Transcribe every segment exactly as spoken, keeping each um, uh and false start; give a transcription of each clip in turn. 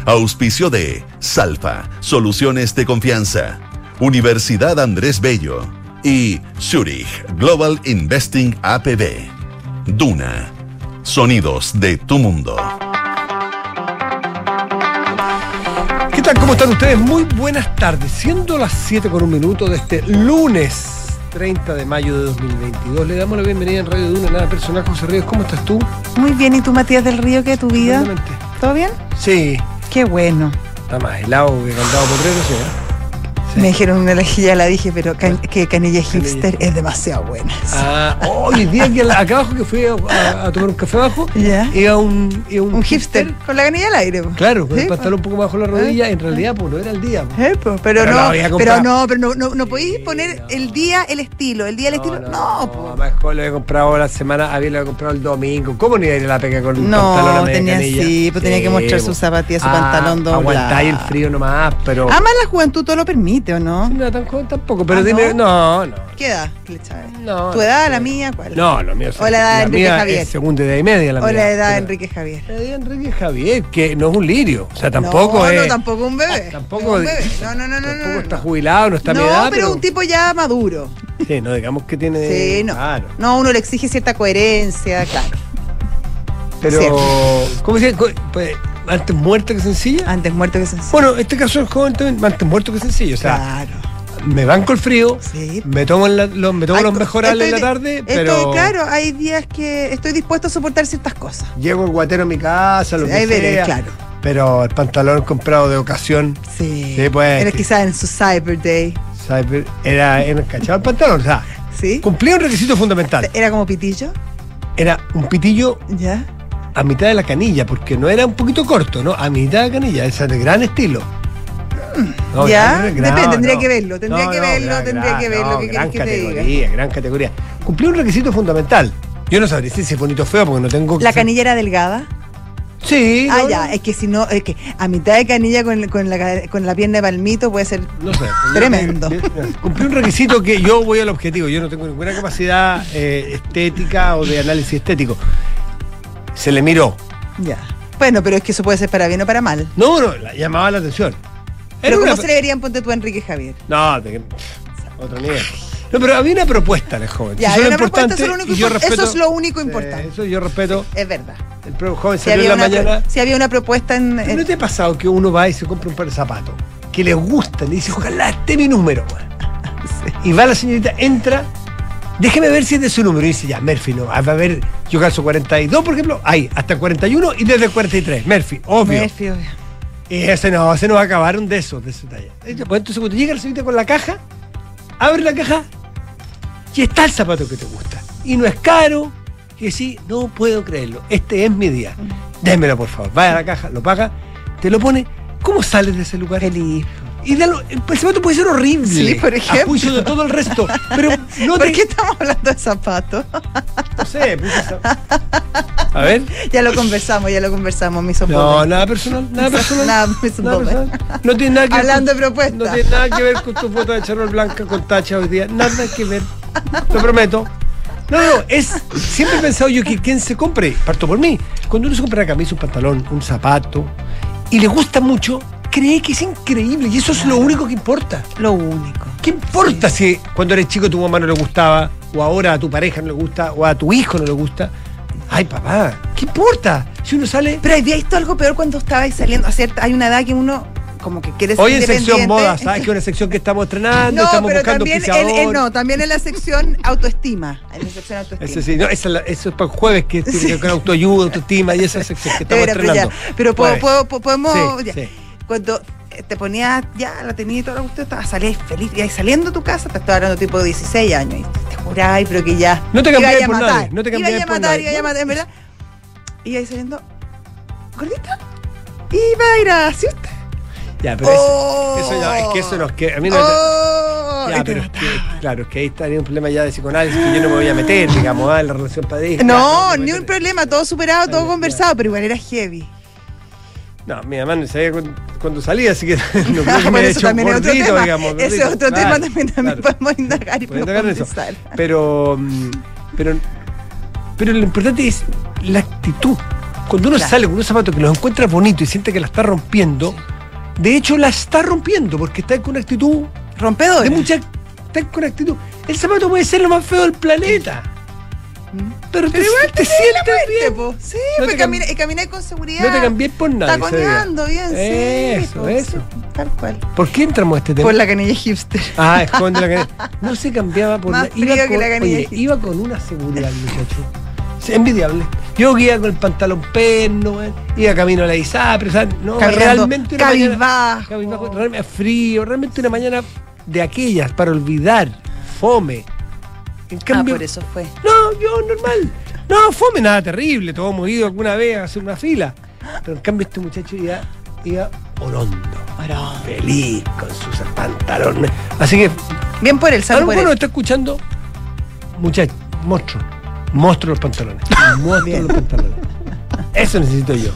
Auspicio de Salfa, soluciones de confianza. Universidad Andrés Bello y Zurich Global Investing A P B. Duna, sonidos de tu mundo. ¿Qué tal? ¿Cómo están ustedes? Muy buenas tardes. Siendo las siete con un minuto de este lunes treinta de mayo de dos mil veintidós, le damos la bienvenida en Radio Duna, nada personal. José Ríos, ¿cómo estás tú? Muy bien, ¿y tú, Matías del Río, qué es tu vida? ¿Todo bien? Sí. Qué bueno. Está más helado que cantado potrero, ¿sí? Sí. Me dijeron una, ya la dije, pero can, que Canilla Hipster es demasiado buena. Ah, hoy oh, día que acá abajo que fui a, a, a tomar un café abajo, ¿ya? Iba un, iba un, un hipster, hipster con la canilla al aire. Po. Claro, con ¿sí? el pantalón un poco bajo la rodilla, ¿eh? En realidad pues no era el día. ¿Eh? Pues, pero, pero, no, pero no, pero no, no, no podéis poner el día, el estilo, el día, el no, estilo. No, no pues. Mejor lo he comprado la semana, había lo he comprado el domingo. ¿Cómo ni ir a la pega con un no, pantalón a media tenía canilla? Sí, pues tenía que mostrar su zapatilla, su ah, pantalón doblado. Aguantáis el frío nomás, pero. Además la juventud todo lo permite, ¿o no? No tan joven tampoco, pero ¿Ah, dime, no? no, no. ¿Qué edad, Chávez? No. ¿Tu edad, la mía, cuál? No, lo mío. O la edad de Enrique mía Javier. Es segunda edad y media la o mía. O la edad de pero, Enrique Javier. La edad de Enrique Javier, que no es un lirio. O sea, tampoco no, es. No, tampoco un bebé. Tampoco, un bebé. No, no, no, no. Tampoco no, está no. jubilado, no está a mi edad. No, pero, pero un tipo ya maduro. Sí, no digamos que tiene. Sí, no. Claro. No, uno le exige cierta coherencia, claro. Pero, ¿cierto? ¿Cómo se dice? Pues, antes muerto que sencillo. Antes muerto que sencillo. Bueno, este caso es joven también, antes muerto que sencillo. O sea, claro. Me banco el frío, sí. me tomo, la, los, me tomo Ay, los mejorales en la tarde, estoy, pero. Claro, hay días que estoy dispuesto a soportar ciertas cosas. Llego el guatero a mi casa, lo sí, que ahí sea. Veré, claro. Pero el pantalón comprado de ocasión. Sí. sí pues, era quizás en su Cyber Day. Cyber, era, era cachado el pantalón, o sea. Sí. Cumplía un requisito fundamental. ¿Era como pitillo? Era un pitillo. Ya. A mitad de la canilla, porque no era un poquito corto, ¿no? A mitad de la canilla, esa de gran estilo. No, ya, gran, depende, no, tendría no. que verlo, tendría no, que verlo, gran, tendría gran, que verlo, no, ¿qué gran quieres que te categoría, diga? Gran categoría. Cumplió un requisito fundamental. Yo no sabría si es bonito o feo porque no tengo. ¿La canilla era delgada? Sí. Ah, no, ya, no. Es que si no, es que a mitad de canilla con, con, la, con la pierna de palmito puede ser no sé, tremendo. Yo, yo, yo, cumplí un requisito que yo voy al objetivo. Yo no tengo ninguna capacidad eh, estética o de análisis estético. Se le miró. Ya. Bueno, pero es que eso puede ser para bien o para mal. No, no, la, llamaba la atención. Pero ¿cómo una... se le verían, ponte tú a Enrique Javier? No, de... otro nivel. No, pero había una propuesta en el joven. Ya, eso, una importante, eso, es lo único y yo respeto, eso es lo único importante. Eh, eso yo respeto. Sí, es verdad. El joven si salió en la mañana. Si había una propuesta en. ¿No te ha pasado que uno va y se compra un par de zapatos que le gustan y dice, ojalá esté mi número? Sí. Y va la señorita, entra, déjeme ver si es de su número. Y dice, ya, Murphy, no. Va a ver, yo calzo cuarenta y dos, por ejemplo, ahí, hasta el cuarenta y uno y desde el cuarenta y tres. Murphy, obvio. Murphy, obvio. Y ese no, ese no va a acabar un de esos, de esa talla. Entonces, cuando llega la señorita con la caja, abre la caja y está el zapato que te gusta. Y no es caro. Y decís, no puedo creerlo, este es mi día. Démelo, por favor. Vaya a la caja, lo paga, te lo pone. ¿Cómo sales de ese lugar? Feliz. Y de lo, el zapato puede ser horrible. Sí, por ejemplo. A juicio de todo el resto. Pero no ¿Por te... qué estamos hablando de zapatos? No sé, puse zapatos. A ver. Ya lo conversamos, ya lo conversamos, mi sopo. No, nada personal, nada personal. Nada, mi sopo. No tiene nada que ver. Hablando con, de propuestas. No tiene nada que ver con tu foto de charol blanca con tacha hoy día. Nada que ver. Lo prometo. No, no, es. Siempre he pensado yo que quien se compre, parto por mí, cuando uno se compra una camisa, un pantalón, un zapato, y le gusta mucho, cree que es increíble. Y eso es lo único que importa. Lo único. ¿Qué importa sí. si cuando eres chico tu mamá no le gustaba, o ahora a tu pareja no le gusta, o a tu hijo no le gusta? Ay, papá, ¿qué importa? Si uno sale. Pero había visto algo peor cuando estabais saliendo. A cierta, hay una edad que uno como que quiere ser hoy en independiente. sección moda, ¿sabes? Que es una sección que estamos estrenando, no, estamos pero buscando también pisador. en, en, no, también en la sección autoestima. En la sección autoestima. Eso sí, no, esa, eso es para el jueves, que tiene que ver con autoayuda, autoestima y esa sección que estamos pero, estrenando. Pero, ya, pero puedo, puedo, podemos. Sí, ya. Sí. Cuando te ponías, ya la tenías y toda la cuestión, estabas salías feliz, y ahí saliendo de tu casa, te estaba hablando tipo de dieciséis años, y te juráis, pero que ya. No te cambié iba por a matar, nadie. No te cambié iba a por matar, nadie. iba a matar, en verdad. Y ahí saliendo, gordita, iba a ir a Ciuste. Ya, pero oh, eso, eso ya, es que eso no es que a mí no oh, ya, pero es que, claro, es que ahí estaría un problema ya de psicoanálisis que yo no me voy a meter, digamos, ah, en la relación padre. No, no ni un problema, todo superado, todo claro, conversado, claro. Pero igual era heavy. No, mi mamá no sabía cuando, cuando salía, así que no ah, me bueno, he hecho un gordito, otro tema, digamos. Ese es otro claro, tema también, también claro. podemos indagar y profundizar. Pero, pero, pero lo importante es la actitud. Cuando uno Claro. sale con un zapato que los encuentra bonito y siente que la está rompiendo, de hecho la está rompiendo porque está con una actitud Rompedor. de mucha. Está con actitud. El zapato puede ser lo más feo del planeta. Pero, te, igual te sientes bien. Po. Sí, No pues te camina, y caminé con seguridad. No te cambies por nada. Taconeando bien, sí. Eso, pues, eso. sí, tal cual. ¿Por qué entramos a este tema? Por la canilla hipster. Ah, esconde la canilla. No se cambiaba por Más nada. frío que con, la canilla oye, hipster. iba con una seguridad, muchacho. Sí, envidiable. Yo que iba con el pantalón perno, eh, iba camino a la ISAPRE, o sea, no, Caminando realmente una mañana. cabizbajo. Cabizbajo, realmente frío, realmente una mañana de aquellas para olvidar, fome. En Ah, cambio, por eso fue. no, yo normal. No, fome, nada terrible. Todos hemos ido alguna vez a hacer una fila. Pero en cambio este muchacho iba, iba orondo. Orondo. Feliz con sus pantalones. Así que, Bien por él, a salud lo por mejor nos él. está escuchando, muchacho, monstruo. Monstruo los pantalones. Monstruo Bien. los pantalones. Eso necesito yo.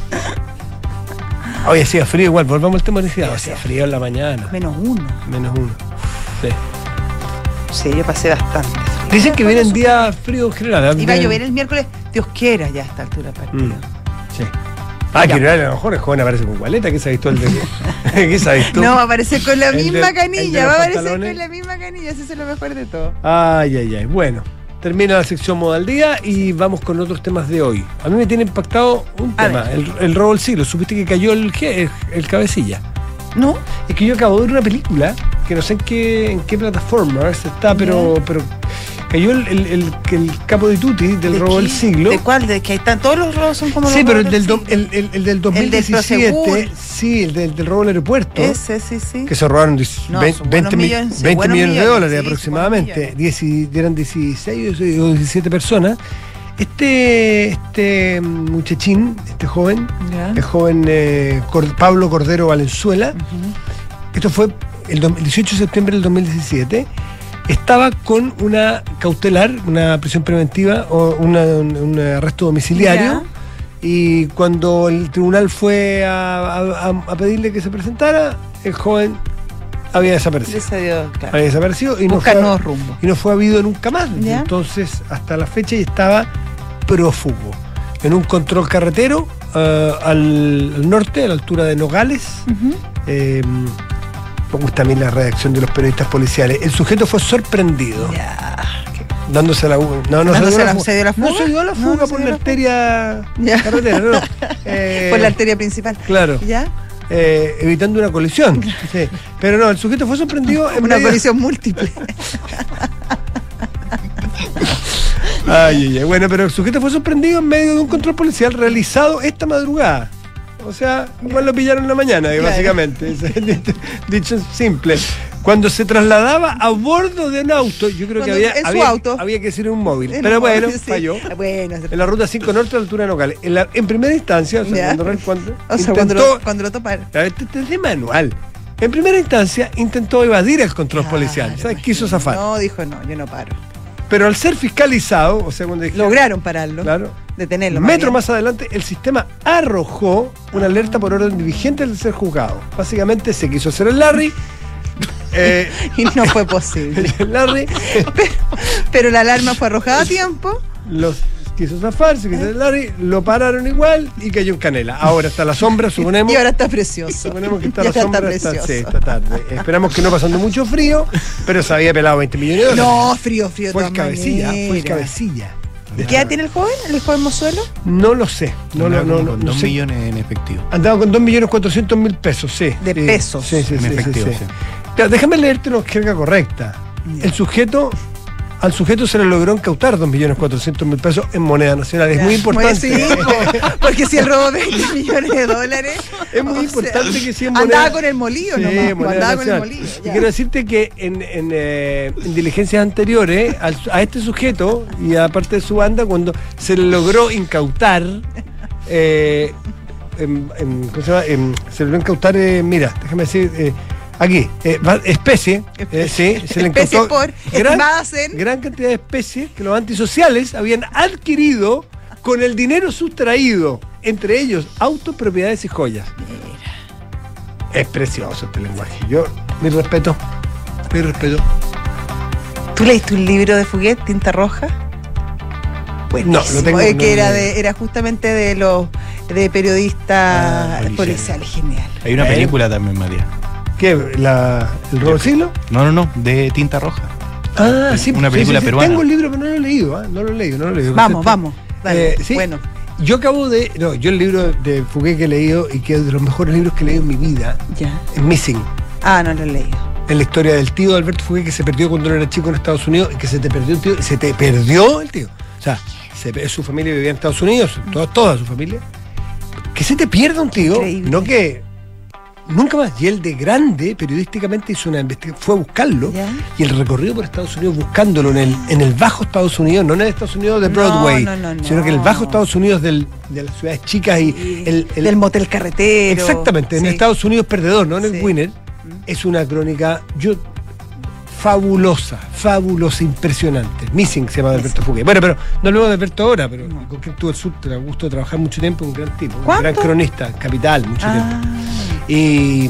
Hoy hacía frío igual, volvamos al tema de la hacía frío en la mañana. Menos uno. Menos uno. Sí. Sí, yo pasé bastante frío. Dicen que vienen días fríos en general. ¿eh? Iba a Vienen- llover el miércoles, Dios quiera ya a esta altura del partido. Mm, sí. Ah, que a lo mejor el joven aparece con gualeta, ¿qué sabes tú? El de, ¿qué sabes tú? No, va a aparecer con la El misma del- el de canilla, los va a aparecer pantalones. con la misma canilla, eso es lo mejor de todo. Ay, ay, ay. Bueno, termina la sección Moda al Día y vamos con otros temas de hoy. A mí me tiene impactado un A tema, ver. el, el robo del siglo. ¿Supiste que cayó el, el, el cabecilla? ¿No? Es que yo acabo de ver una película que no sé en qué, en qué plataforma está, pero, pero cayó el, el, el, el capo de Tutti del ¿De robo qué? del siglo. ¿De cuál? ¿De que hay tan, todos los robos son como Sí, los pero el robos del, do- siglo? el, el, el del dos mil El del diecisiete, Prosegur. sí, el del, del robo del aeropuerto. Ese, sí, sí. Que se robaron diez- No, veinte, son buenos veinte mi- millones, sí, veinte buenos millones de millones, dólares sí, aproximadamente. buenos Dieci- eran dieciséis o diecisiete personas. Este, este muchachín, este joven, Ya. el joven eh, Cor- Pablo Cordero Valenzuela, esto fue el, do- el dieciocho de septiembre del dos mil diecisiete, estaba con una cautelar, una prisión preventiva o una- un, un arresto domiciliario. Ya. Y cuando el tribunal fue a, a- a pedirle que se presentara, el joven había desaparecido. Ese dio, claro. Había desaparecido y no, Buscar fue, nuevos rumbos. y no fue habido nunca más. Ya. Entonces, hasta la fecha, y estaba prófugo. En un control carretero eh, al, al norte, a la altura de Nogales. Ujú. Eh, me gusta a mí la redacción de los periodistas policiales. El sujeto fue sorprendido. Ya. qué- Dándose la no, no ¿Dándose se dio la- fu- se dio la No fuga? se dio la No, fuga no se por dio la la arteria Ya. carretera, no. Eh, Por la arteria principal. Claro. ¿Ya? eh, evitando una colisión. Sí. Pero no, el sujeto fue sorprendido en Una medio- colisión múltiple. Ay, ay, ay. Bueno, pero el sujeto fue sorprendido en medio de un control policial realizado esta madrugada. O sea, igual lo pillaron en la mañana, Claro. básicamente. Dicho simple. Cuando se trasladaba a bordo de un auto, yo creo que Cuando- había, en su había, auto. había que ser un móvil. En Pero un bueno, móvil, sí. falló. Bueno, En la ruta cinco Norte a la altura de Nogales. En, la- en primera instancia, o sea, Ya. cuando, cuando o sea, cuando intentó- lo, cuando lo toparon. A ver, Este este es de manual. En primera instancia intentó evadir el control policial. Claro, ¿Sabes? Quiso imagino. zafar. No, dijo no, yo no paro. Pero al ser fiscalizado, o sea, cuando dijeron, Lograron pararlo. claro, Detenerlo. metro bien. más adelante, el sistema arrojó una alerta por orden vigente del ser juzgado. Básicamente se quiso hacer el Larry. eh, Y no fue posible. el Larry Pero la alarma fue arrojada a tiempo. los quiso zafar, se quiso hacer el Larry, lo pararon igual y cayó en canela. Ahora está la sombra, suponemos. Y ahora está precioso. Suponemos que está Y la ahora sombra. está Está, precioso. sí, esta tarde. Esperamos que no pasando mucho frío, pero se había pelado veinte millones de dólares. No, frío, frío. de Fue el todas cabecilla, fue el maneras. cabecilla. ¿Y qué edad tiene el joven? ¿El joven mozuelo? No lo sé. No, Andaba lo no, como no, con no dos sé. millones en efectivo. Andaba con dos millones cuatrocientos mil pesos, sí. De sí, pesos. Sí, sí, En sí, sí, efectivo, sí. sí. Claro, déjame leerte una jerga correcta. Ya. El sujeto, al sujeto se le logró incautar dos millones cuatrocientos mil pesos en moneda nacional. Es Ya, muy importante. Sí, po, porque si él robó veinte millones de dólares. Es muy o importante sea, que sea en Andaba moneda- con el molío Sí, nomás. po, moneda Andaba con el nacional. molío. Y ya. quiero decirte que en, en, eh, en diligencias anteriores al- a este sujeto y aparte de su banda, cuando se le logró incautar, eh, em, em, ¿cómo se llama? Em, se le logró incautar, eh, mira, déjame decir, eh, aquí, eh, va- especie, eh, sí, se le Especies incautó por, estimadas en- gran cantidad de especies que los antisociales habían adquirido con el dinero sustraído, entre ellos autos, propiedades y joyas. Es precioso este lenguaje. Yo, mi respeto, mi respeto. ¿Tú leíste un libro de Fuguet, Tinta Roja? No, lo tengo. Eh, no, que era no. de, era justamente de los de periodista Ah, policial. policial. Genial. Hay una ¿Eh? película también, Matías. ¿Qué? La, ¿El robo del siglo? No, no, no, de Tinta Roja. Ah, sí. Una sí, película sí, sí. peruana. Tengo el libro, pero no lo he leído. ¿ah? No lo he leído, no lo he leído. Vamos, Entonces, vamos. Dale. eh, sí. Bueno, Yo acabo de. No, yo el libro de Fouquet que he leído y que es de los mejores libros que he leído en mi vida ya. es Missing. Ah, no lo he leído. En la historia del tío de Alberto Fouquet que se perdió cuando él era chico en Estados Unidos y que se te perdió el tío y se te perdió el tío. O sea, se- su familia vivía en Estados Unidos, toda, toda su familia. Que se te pierda un tío, Increíble. no que nunca más. Y él de grande, periodísticamente, hizo una investigación, fue a buscarlo ¿Ya? y el recorrido por Estados Unidos buscándolo en el, en el bajo Estados Unidos, no en el Estados Unidos de No, Broadway, no, no, no. sino que el bajo Estados Unidos del- de las ciudades chicas y Y el, el- del motel carretero. exactamente, en Sí. Estados Unidos perdedor, no en Sí. el winner. Es una crónica yo fabulosa, fabulosa, impresionante. Missing se llama de Alberto Fouquet. Bueno, pero no hablemos de Alberto ahora, pero No. con quien tuve el suerte, el gusto de trabajar mucho tiempo, un gran tipo, un ¿Cuánto? gran cronista, Capital, mucho Ah, tiempo. Y,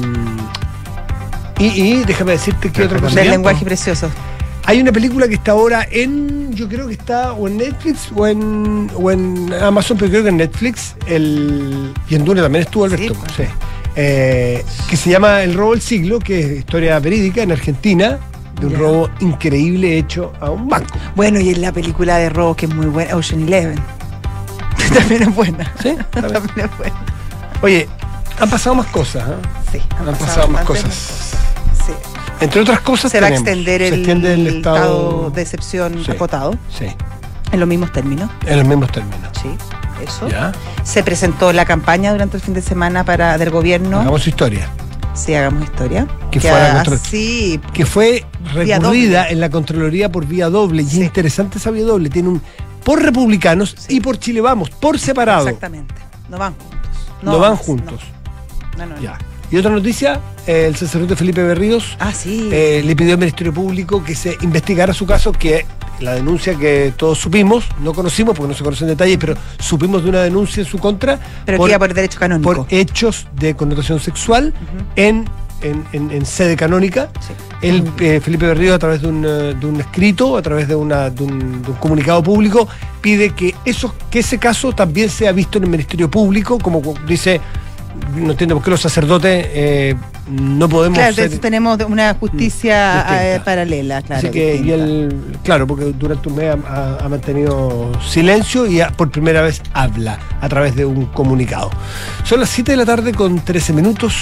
y, y déjame decirte que otra cosa. del lenguaje precioso. Hay una película que está ahora en, yo creo que está o en Netflix o en, o en Amazon, pero creo que en Netflix, el, y en Dune también estuvo Alberto, Sí, pues. sí. Eh, que se llama El robo del siglo, que es historia verídica en Argentina, de un Ya. robo increíble hecho a un banco. Bueno, y en la película de robo que es muy buena, Ocean Eleven. También es buena. ¿Sí? Está bien. También es buena. Oye, han pasado más cosas, ¿eh? Sí, Han pasado más bastantes cosas. Sí. Entre otras cosas Se va a tenemos- extender se el, extiende el estado, estado de excepción Sí. acotado Sí, en los mismos términos. en los mismos términos. Sí, eso. ¿Ya? Se presentó la campaña durante el fin de semana para del gobierno. Hagamos su historia. Sí, hagamos historia. Que fue a la contra- así, Que fue Vía recurrida doble. en la Contraloría por vía doble. Y Sí. es interesante esa vía doble. Tiene un por republicanos Sí. y por Chile Vamos, por separado. exactamente. No van juntos. No, van más, juntos. No, no, no. Ya. Y otra noticia, eh, el sacerdote Felipe Berríos Ah, sí. eh, le pidió al Ministerio Público que se investigara su caso, que la denuncia que todos supimos, no conocimos porque no se conocen detalles, pero supimos de una denuncia en su contra pero por, que iba por derecho canónico. por hechos de connotación sexual Ujú. en, en, en- en sede canónica. Sí. Él, eh, Felipe Berrío, a través de un, eh, de un escrito, a través de, una, de, un, de un comunicado público, pide que, eso, que ese caso también sea visto en el Ministerio Público, como cu- dice, no entiendo por qué los sacerdotes eh, no podemos Claro, ser... entonces tenemos una justicia distinta. eh, paralela, claro. Así que, y distinta. él, claro, porque durante un mes ha, ha- ha mantenido silencio y ha- por primera vez habla a través de un comunicado. Son las siete de la tarde con trece minutos.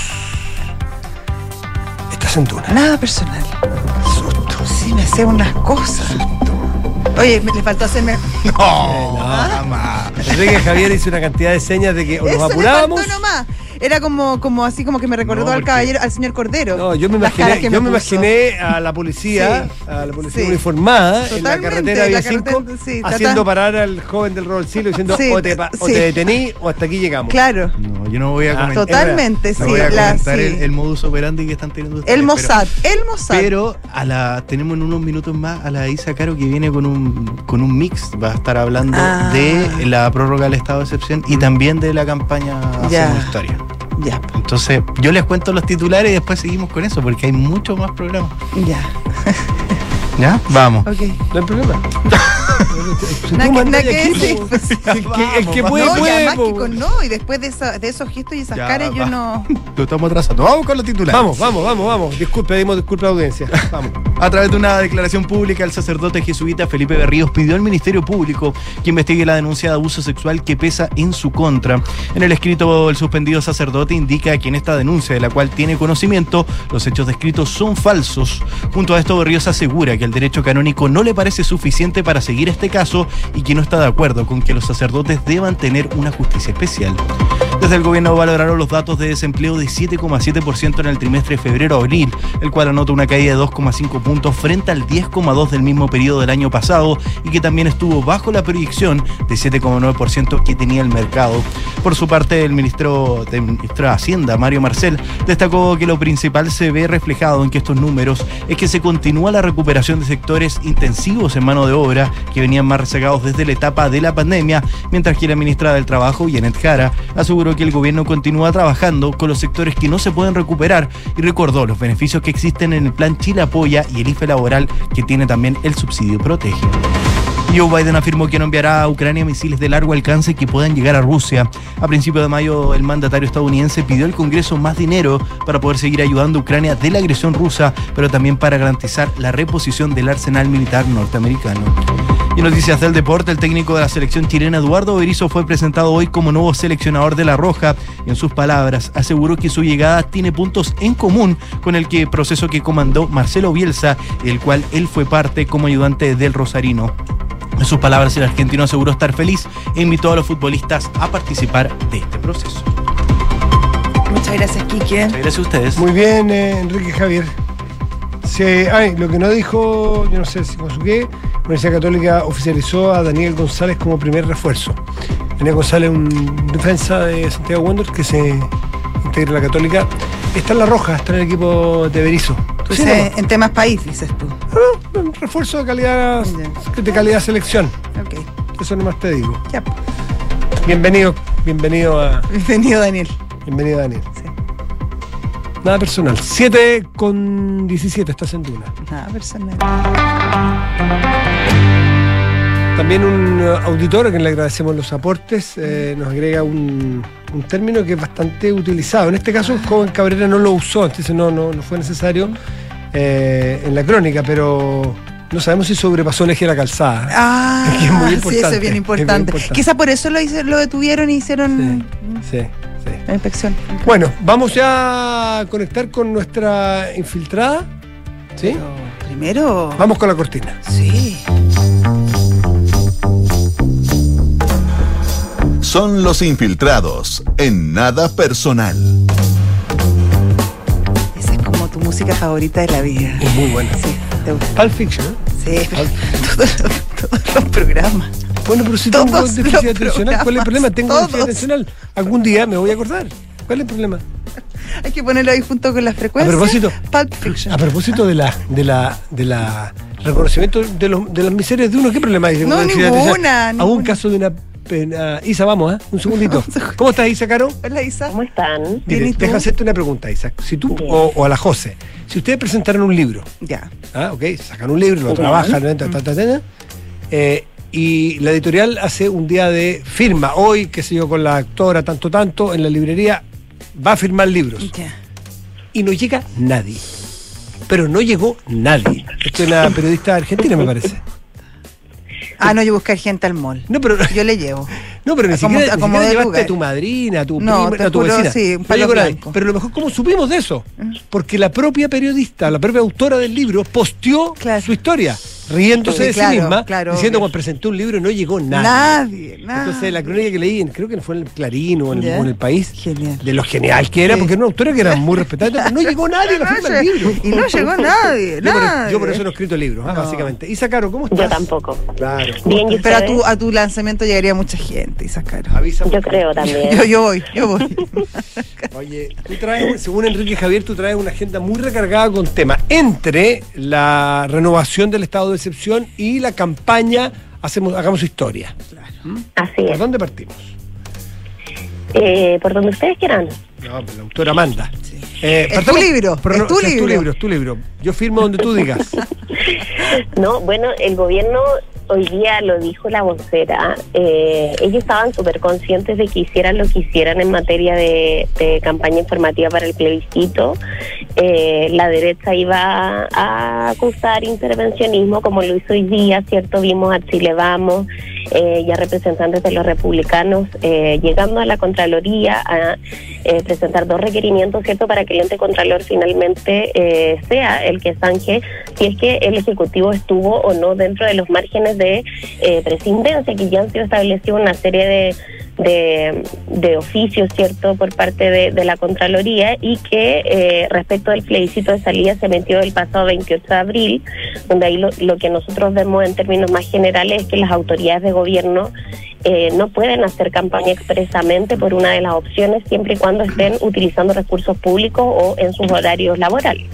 Estás en Duna. Nada personal. Susto. Sí, me sé unas cosas. Oye, me, le faltó hacerme. No, no. jamás. Enrique Javier hizo una cantidad de señas de que o nos Eso le apurábamos. faltó nomás. Era como, como así como que me recordó No, al porque- caballero, al señor Cordero. No, yo me Las caras imaginé, que yo me puso. imaginé a la policía, Sí. a la policía Sí. uniformada en la Totalmente, carretera la Vía cinco, carretera, sí, haciendo trata- parar al joven del rol siglo diciendo Sí, o, te, pa- o sí. te detení o hasta aquí llegamos. Claro, No, yo no voy a Ah, comentar. totalmente, sí. No voy a la- comentar sí. el, el modus operandi que están teniendo ustedes. El pero- Mossad, el Mossad. Pero a la, tenemos en unos minutos más a la Isa Caro que viene con un, con un mix. Va a estar hablando Ah. de la prórroga del estado de excepción y también de la campaña Ya. Hacemos Historia. Ya, Entonces, yo les cuento los titulares y después seguimos con eso porque hay mucho más programas. ya. ¿Ya? Vamos. Ok. No hay problema. Si tú Nada que- mandas nada que aquí, decir, po, pues. el que- el que puede, no, y puede, además po. que con no, y después de, esa- de esos gestos y esas Ya, caras, yo va. no. Lo estamos atrasando. Vamos con los titulares. Vamos, vamos, vamos, vamos. Disculpe, pedimos disculpa a la audiencia. Vamos. A través de una declaración pública, el sacerdote jesuita Felipe Berríos pidió al Ministerio Público que investigue la denuncia de abuso sexual que pesa en su contra. En el escrito, el suspendido sacerdote indica que en esta denuncia, de la cual tiene conocimiento, los hechos descritos son falsos. Junto a esto, Berríos asegura que el derecho canónico no le parece suficiente para seguir este caso y que no está de acuerdo con que los sacerdotes deban tener una justicia especial. Desde el gobierno valoraron los datos de desempleo de siete coma siete por ciento en el trimestre de febrero a abril, el cual anota una caída de dos coma cinco puntos frente al diez coma dos del mismo periodo del año pasado y que también estuvo bajo la proyección de siete coma nueve por ciento que tenía el mercado. Por su parte, el ministro de, ministro de Hacienda, Mario Marcel, destacó que lo principal se ve reflejado en que estos números es que se continúa la recuperación de sectores intensivos en mano de obra que venían más rezagados desde la etapa de la pandemia, mientras que la ministra del Trabajo, Janet Jara, aseguró que el gobierno continúa trabajando con los sectores que no se pueden recuperar y recordó los beneficios que existen en el plan Chile Apoya y el I F E laboral que tiene también el subsidio Protege. Joe Biden afirmó que no enviará a Ucrania misiles de largo alcance que puedan llegar a Rusia. A principios de mayo, el mandatario estadounidense pidió al Congreso más dinero para poder seguir ayudando a Ucrania de la agresión rusa, pero también para garantizar la reposición del arsenal militar norteamericano. Y noticias del deporte, el técnico de la selección chilena Eduardo Berizzo fue presentado hoy como nuevo seleccionador de La Roja. En sus palabras, aseguró que su llegada tiene puntos en común con el que proceso que comandó Marcelo Bielsa, del cual él fue parte como ayudante del rosarino. En sus palabras, el argentino aseguró estar feliz e invitó a los futbolistas a participar de este proceso. Muchas gracias, Quique. Muchas gracias a ustedes. Muy bien, eh, Enrique Javier. Sí, ay, lo que no dijo, yo no sé si con su qué, la Universidad Católica oficializó a Daniel González como primer refuerzo. Daniel González, un defensa de Santiago Wanderers que se integra a la Católica. Está en La Roja, está en el equipo de Berizzo. Entonces, sí, en temas país, dices tú. No, un refuerzo de calidad, de calidad selección. Ok. Eso nomás te digo. Ya. Bienvenido, bienvenido a. Bienvenido, Daniel. Bienvenido, Daniel. Sí. Nada personal. siete con diecisiete, estás en Duna. Nada personal. También un auditor a quien le agradecemos los aportes eh, nos agrega un, un término que es bastante utilizado. En este caso, el joven Cabrera no lo usó, entonces no, no, no fue necesario eh, en la crónica, pero no sabemos si sobrepasó el eje de la calzada. Ah, que es muy sí, importante, eso es bien importante. es bien importante. Quizá por eso lo, hice, lo detuvieron y hicieron Sí, sí, sí. la inspección. Bueno, vamos ya a conectar con nuestra infiltrada. ¿Sí? Pero primero. Vamos con la cortina. Sí. Son los infiltrados en Nada Personal. Esa es como tu música favorita de la vida. Es muy buena. Sí, te gusta. Pulp Fiction, ¿eh? Sí, pero todos los, todos los programas. Bueno, pero si Todos tengo los déficit atencional, ¿cuál es el problema? Tengo todos. déficit atencional. Algún día me voy a acordar. ¿Cuál es el problema? Hay que ponerlo ahí junto con las A frecuencias. propósito, Pulp Fiction. a propósito de la, de la, de la reconocimiento de los, de las miserias de uno, ¿qué problema hay? No, Con déficit atencional? ninguna, A un ninguna. caso de una pena. Isa, vamos, ¿eh? Un segundito. ¿Cómo estás, Isa, Caro? Hola, Isa. ¿Cómo están? Bien, Mire, ¿y tú? deja hacerte una pregunta, Isa. Si tú, Bien. o, o a la José, si ustedes presentaran un libro, Ya. ¿ah? Ok, sacan un libro, lo Ya. trabajan, ¿no? ta, ta, ta, ta, ta, eh, y la editorial hace un día de firma, hoy, qué sé yo, con la actora, tanto, tanto, en la librería, va a firmar libros. Ya. Y no llega nadie. Pero no llegó nadie. Esto es una periodista argentina, me parece. Ah, no, yo buscar gente al mall. No, pero, Yo le llevo. no, pero ni Acomo- siquiera, ni acomodé siquiera llevaste lugar. a tu madrina, a tu No, prima, te a tu juro, vecina. sí, un No palo llegó nadie. blanco. Pero lo mejor, ¿cómo supimos de eso? Porque la propia periodista, la propia autora del libro, posteó Claro. su historia, riéndose Sí, de claro, sí misma, claro, diciendo obvio. cuando presentó un libro no llegó nadie. Nadie, nadie. Entonces la crónica que leí, en- creo que fue en el Clarín o en el, Ya. o en el País, Genial. de lo genial que era, Sí. porque era una autora que era muy respetada, pero no llegó nadie a la No firma del llegó- libro. y no llegó nadie, Yo por, nadie. yo por eso no he escrito libros, ah, No. básicamente. Isa, Caro, ¿cómo estás? Yo tampoco. Claro. Bien, ¿y Pero a tu, ustedes? a tu lanzamiento llegaría mucha gente, Isa Caro. Avisa. Yo creo también. Yo, yo voy, yo voy. Oye, tú traes, según Enrique Javier, tú traes una agenda muy recargada con temas. Entre la renovación del estado de excepción y la campaña Hacemos, Hagamos Historia. Así ¿Por es. dónde partimos? Eh, por donde ustedes quieran. No, pues la autora manda. Eh, Es partamos- tu libro, pero es no, tu sí, es tu libro. libro, es tu libro. Yo firmo donde tú digas. No, bueno, el gobierno hoy día lo dijo la vocera. Eh, ellos estaban súper conscientes de que hicieran lo que hicieran en materia de, de campaña informativa para el plebiscito. Eh, la derecha iba a acusar intervencionismo, como lo hizo hoy día, ¿cierto? Vimos a Chile Vamos eh, y a representantes de los republicanos eh, llegando a la Contraloría a eh, presentar dos requerimientos, ¿cierto?, para que el ente Contralor finalmente eh, sea el que zanje si es que el Ejecutivo estuvo o no dentro de los márgenes de eh, presidencia, que ya han sido establecidos una serie de de, de oficios, ¿cierto?, por parte de, de la Contraloría, y que eh, respecto del plebiscito de salida se emitió el pasado veintiocho de abril, donde ahí lo, lo que nosotros vemos en términos más generales es que las autoridades de gobierno eh, no pueden hacer campaña expresamente por una de las opciones siempre y cuando estén utilizando recursos públicos o en sus horarios laborales.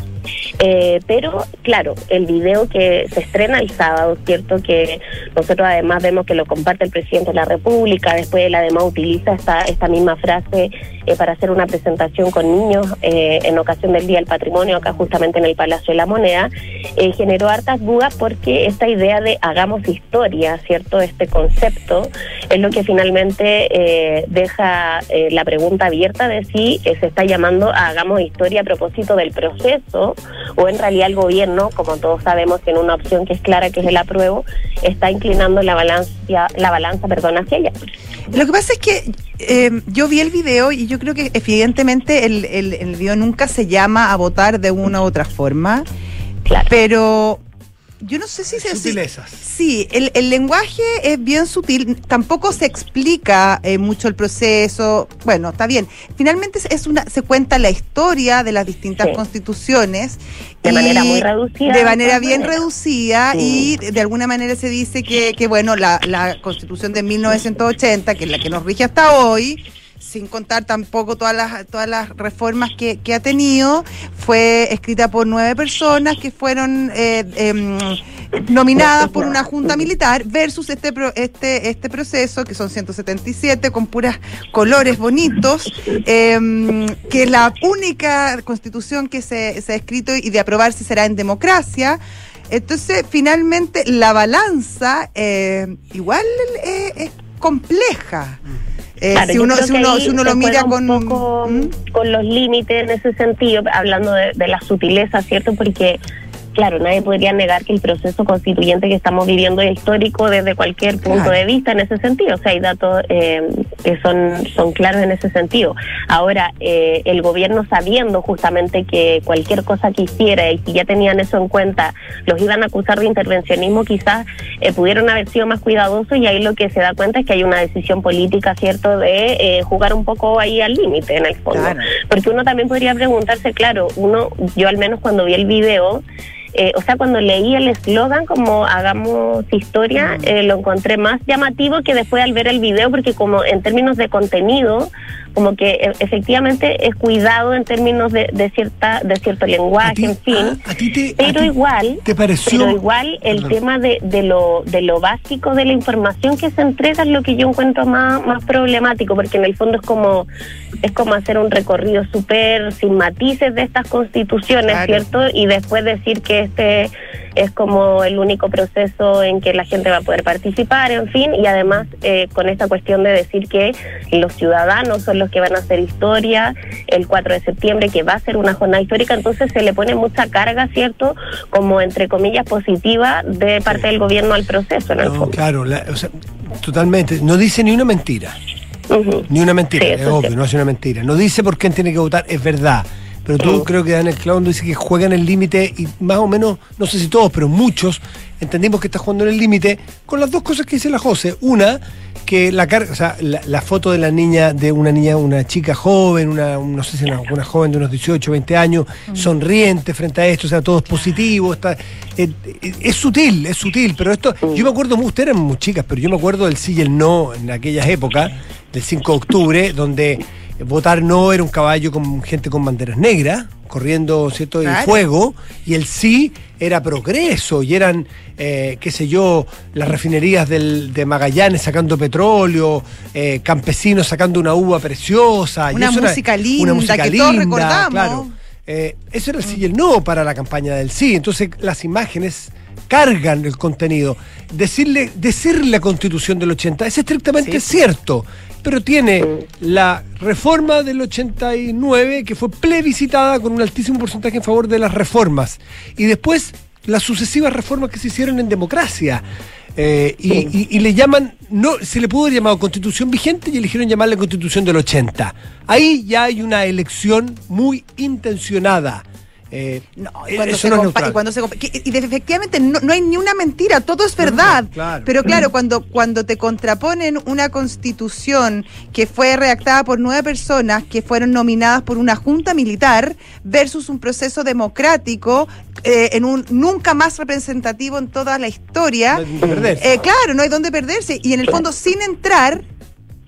Eh, pero, claro, el video que se estrena el sábado, ¿cierto? Que nosotros además vemos que lo comparte el presidente de la República, después él además utiliza esta, esta misma frase eh, para hacer una presentación con niños eh, en ocasión del Día del Patrimonio, acá justamente en el Palacio de la Moneda, eh, generó hartas dudas porque esta idea de hagamos historia, ¿cierto? Este concepto es lo que finalmente eh, deja eh, la pregunta abierta de si eh, se está llamando a hagamos historia a propósito del proceso o en realidad el gobierno, como todos sabemos, en una opción que es clara, que es el apruebo, está inclinando la balanza, la balanza, perdón, hacia allá. Lo que pasa es que eh, yo vi el video y yo creo que evidentemente el, el, el video nunca se llama a votar de una u otra forma, Claro. pero yo no sé si se... Sutilezas. Sí, el, el lenguaje es bien sutil, tampoco se explica eh, mucho el proceso, bueno, está bien. Finalmente es una, se cuenta la historia de las distintas Sí. constituciones. De y manera muy reducida. De manera bien manera. reducida Sí. y de, de alguna manera se dice que, que bueno, la, la constitución de mil novecientos ochenta, que es la que nos rige hasta hoy, sin contar tampoco todas las todas las reformas que, que ha tenido, fue escrita por nueve personas que fueron eh, eh, nominadas por una junta militar versus este pro, este este proceso que son ciento setenta y siete con puras colores bonitos, eh, que es la única constitución que se, se ha escrito y de aprobarse será en democracia. Entonces, finalmente, la balanza eh, igual eh, es compleja. Eh, Claro, si, yo uno, creo si, que uno, ahí si uno se lo mira juega con... un poco ¿Mm? con los límites en ese sentido, hablando de, de la sutileza, ¿cierto? Porque, claro, nadie podría negar que el proceso constituyente que estamos viviendo es histórico desde cualquier punto Claro. de vista en ese sentido. O sea, hay datos eh, que son, son claros en ese sentido. Ahora, eh, el gobierno, sabiendo justamente que cualquier cosa que hiciera y si ya tenían eso en cuenta, los iban a acusar de intervencionismo, quizás eh, pudieron haber sido más cuidadosos, y ahí lo que se da cuenta es que hay una decisión política, ¿cierto?, de eh, jugar un poco ahí al límite, en el fondo. Claro. Porque uno también podría preguntarse, claro, uno, yo al menos cuando vi el video, Eh, o sea, cuando leí el eslogan como hagamos historia, eh, lo encontré más llamativo que después al ver el video, porque como en términos de contenido, como que e- efectivamente es cuidado en términos de, de cierta de cierto lenguaje, A ti- en fin. ah, a ti te- a pero ti igual, te pareció- pero igual el Perdón. tema de, de lo de lo básico de la información que se entrega es lo que yo encuentro más más problemático, porque en el fondo es como es como hacer un recorrido súper sin matices de estas constituciones, Claro. ¿cierto? Y después decir que este es como el único proceso en que la gente va a poder participar, en fin, y además eh, con esta cuestión de decir que los ciudadanos son los que van a hacer historia el cuatro de septiembre, que va a ser una jornada histórica, entonces se le pone mucha carga, ¿cierto?, como entre comillas positiva de parte del gobierno al proceso, en el No, fondo. claro, la- o sea, totalmente. No dice ni una mentira. Ujú. Ni una mentira, Sí, es eso obvio, sí. no es una mentira. No dice por quién tiene que votar, es verdad. Pero tú Mm. creo que dan el clavo cuando dice que juegan el límite y más o menos, no sé si todos, pero muchos entendimos que está jugando en el límite con las dos cosas que dice la José. Una, que la carga, o sea, la, la foto de la niña, de una niña, una chica joven, una, un- no sé si una, una joven de unos dieciocho, veinte años, sonriente frente a esto, o sea, todo es positivo, está, eh, eh, es sutil, es sutil, pero esto, yo me acuerdo, ustedes eran muy chicas, pero yo me acuerdo del sí y el no en aquellas épocas, del cinco de octubre, donde votar no era un caballo con gente con banderas negras, corriendo, ¿cierto?, el Claro. fuego, y el sí era progreso, y eran, eh, qué sé yo, las refinerías del, de Magallanes sacando petróleo, eh, campesinos sacando una uva preciosa. y Una eso era- música linda que todos recordamos. Claro. Eh, eso era el sí y el no para la campaña del sí. Entonces las imágenes cargan el contenido. Decirle, decir la Constitución del ochenta es estrictamente Sí. cierto, pero tiene la reforma del ochenta y nueve que fue plebiscitada con un altísimo porcentaje en favor de las reformas, y después las sucesivas reformas que se hicieron en democracia. Eh, y, y- y le llaman, no, se le pudo haber llamado Constitución vigente y eligieron llamarle Constitución del ochenta. Ahí ya hay una elección muy intencionada. Eh, No, y eh, cuando, eso se, no es compa- neutral. y cuando se compa- que- y de- efectivamente no, no hay ni una mentira, todo es verdad. claro. Pero claro, cuando, cuando te contraponen una constitución que fue redactada por nueve personas que fueron nominadas por una junta militar versus un proceso democrático eh, en un nunca más representativo en toda la historia, No hay dónde perderse. eh, claro, no hay dónde perderse. Y en el fondo, sin entrar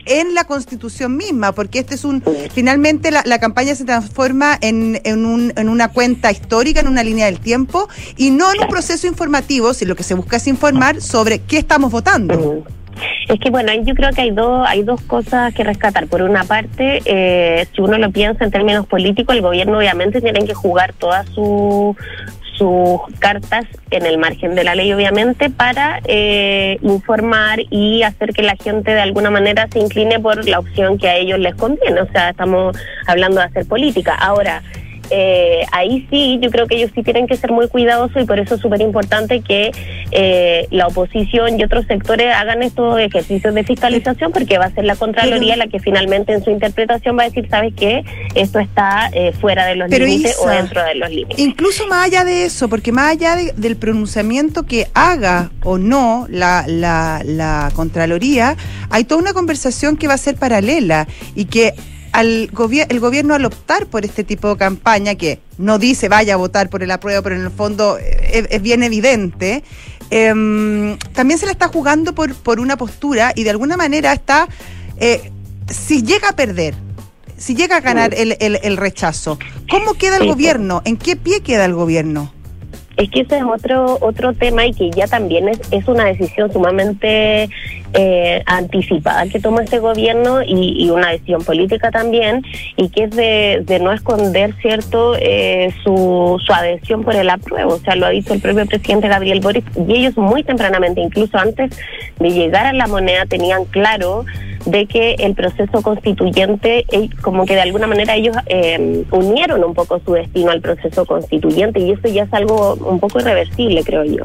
en la Constitución misma, porque este es un, finalmente la, la campaña se transforma en, en, un, en una cuenta histórica, en una línea del tiempo, y no en un proceso informativo, si lo que se busca es informar sobre qué estamos votando. Es que bueno, yo creo que hay dos hay dos cosas que rescatar. Por una parte, eh, si uno lo piensa en términos políticos, el gobierno obviamente tiene que jugar todas sus sus cartas en el margen de la ley, obviamente, para eh, informar y hacer que la gente de alguna manera se incline por la opción que a ellos les conviene. O sea, estamos hablando de hacer política. Ahora, Eh, ahí sí, yo creo que ellos sí tienen que ser muy cuidadosos, y por eso es súper importante que eh, la oposición y otros sectores hagan estos ejercicios de fiscalización, porque va a ser la Contraloría la que finalmente en su interpretación va a decir, ¿sabes qué? Esto está eh, fuera de los límites o dentro de los límites. Incluso más allá de eso, porque más allá de, del pronunciamiento que haga o no la, la, la Contraloría, hay toda una conversación que va a ser paralela y que al gobier- el gobierno, al optar por este tipo de campaña, que no dice vaya a votar por el apruebo, pero en el fondo es, es bien evidente, eh, también se la está jugando por, por una postura, y de alguna manera está, eh, si llega a perder, si llega a ganar el, el, el rechazo, ¿cómo queda el gobierno? ¿En qué pie queda el gobierno? Es que ese es otro otro tema, y que ya también es, es una decisión sumamente eh, anticipada que toma este gobierno, y, y una decisión política también, y que es de, de no esconder, ¿cierto?, eh, su, su adhesión por el apruebo. O sea, lo ha dicho el propio presidente Gabriel Boric, y ellos muy tempranamente, incluso antes de llegar a la moneda, tenían claro de que el proceso constituyente, eh, como que de alguna manera ellos eh, unieron un poco su destino al proceso constituyente, y eso ya es algo un poco irreversible, creo yo.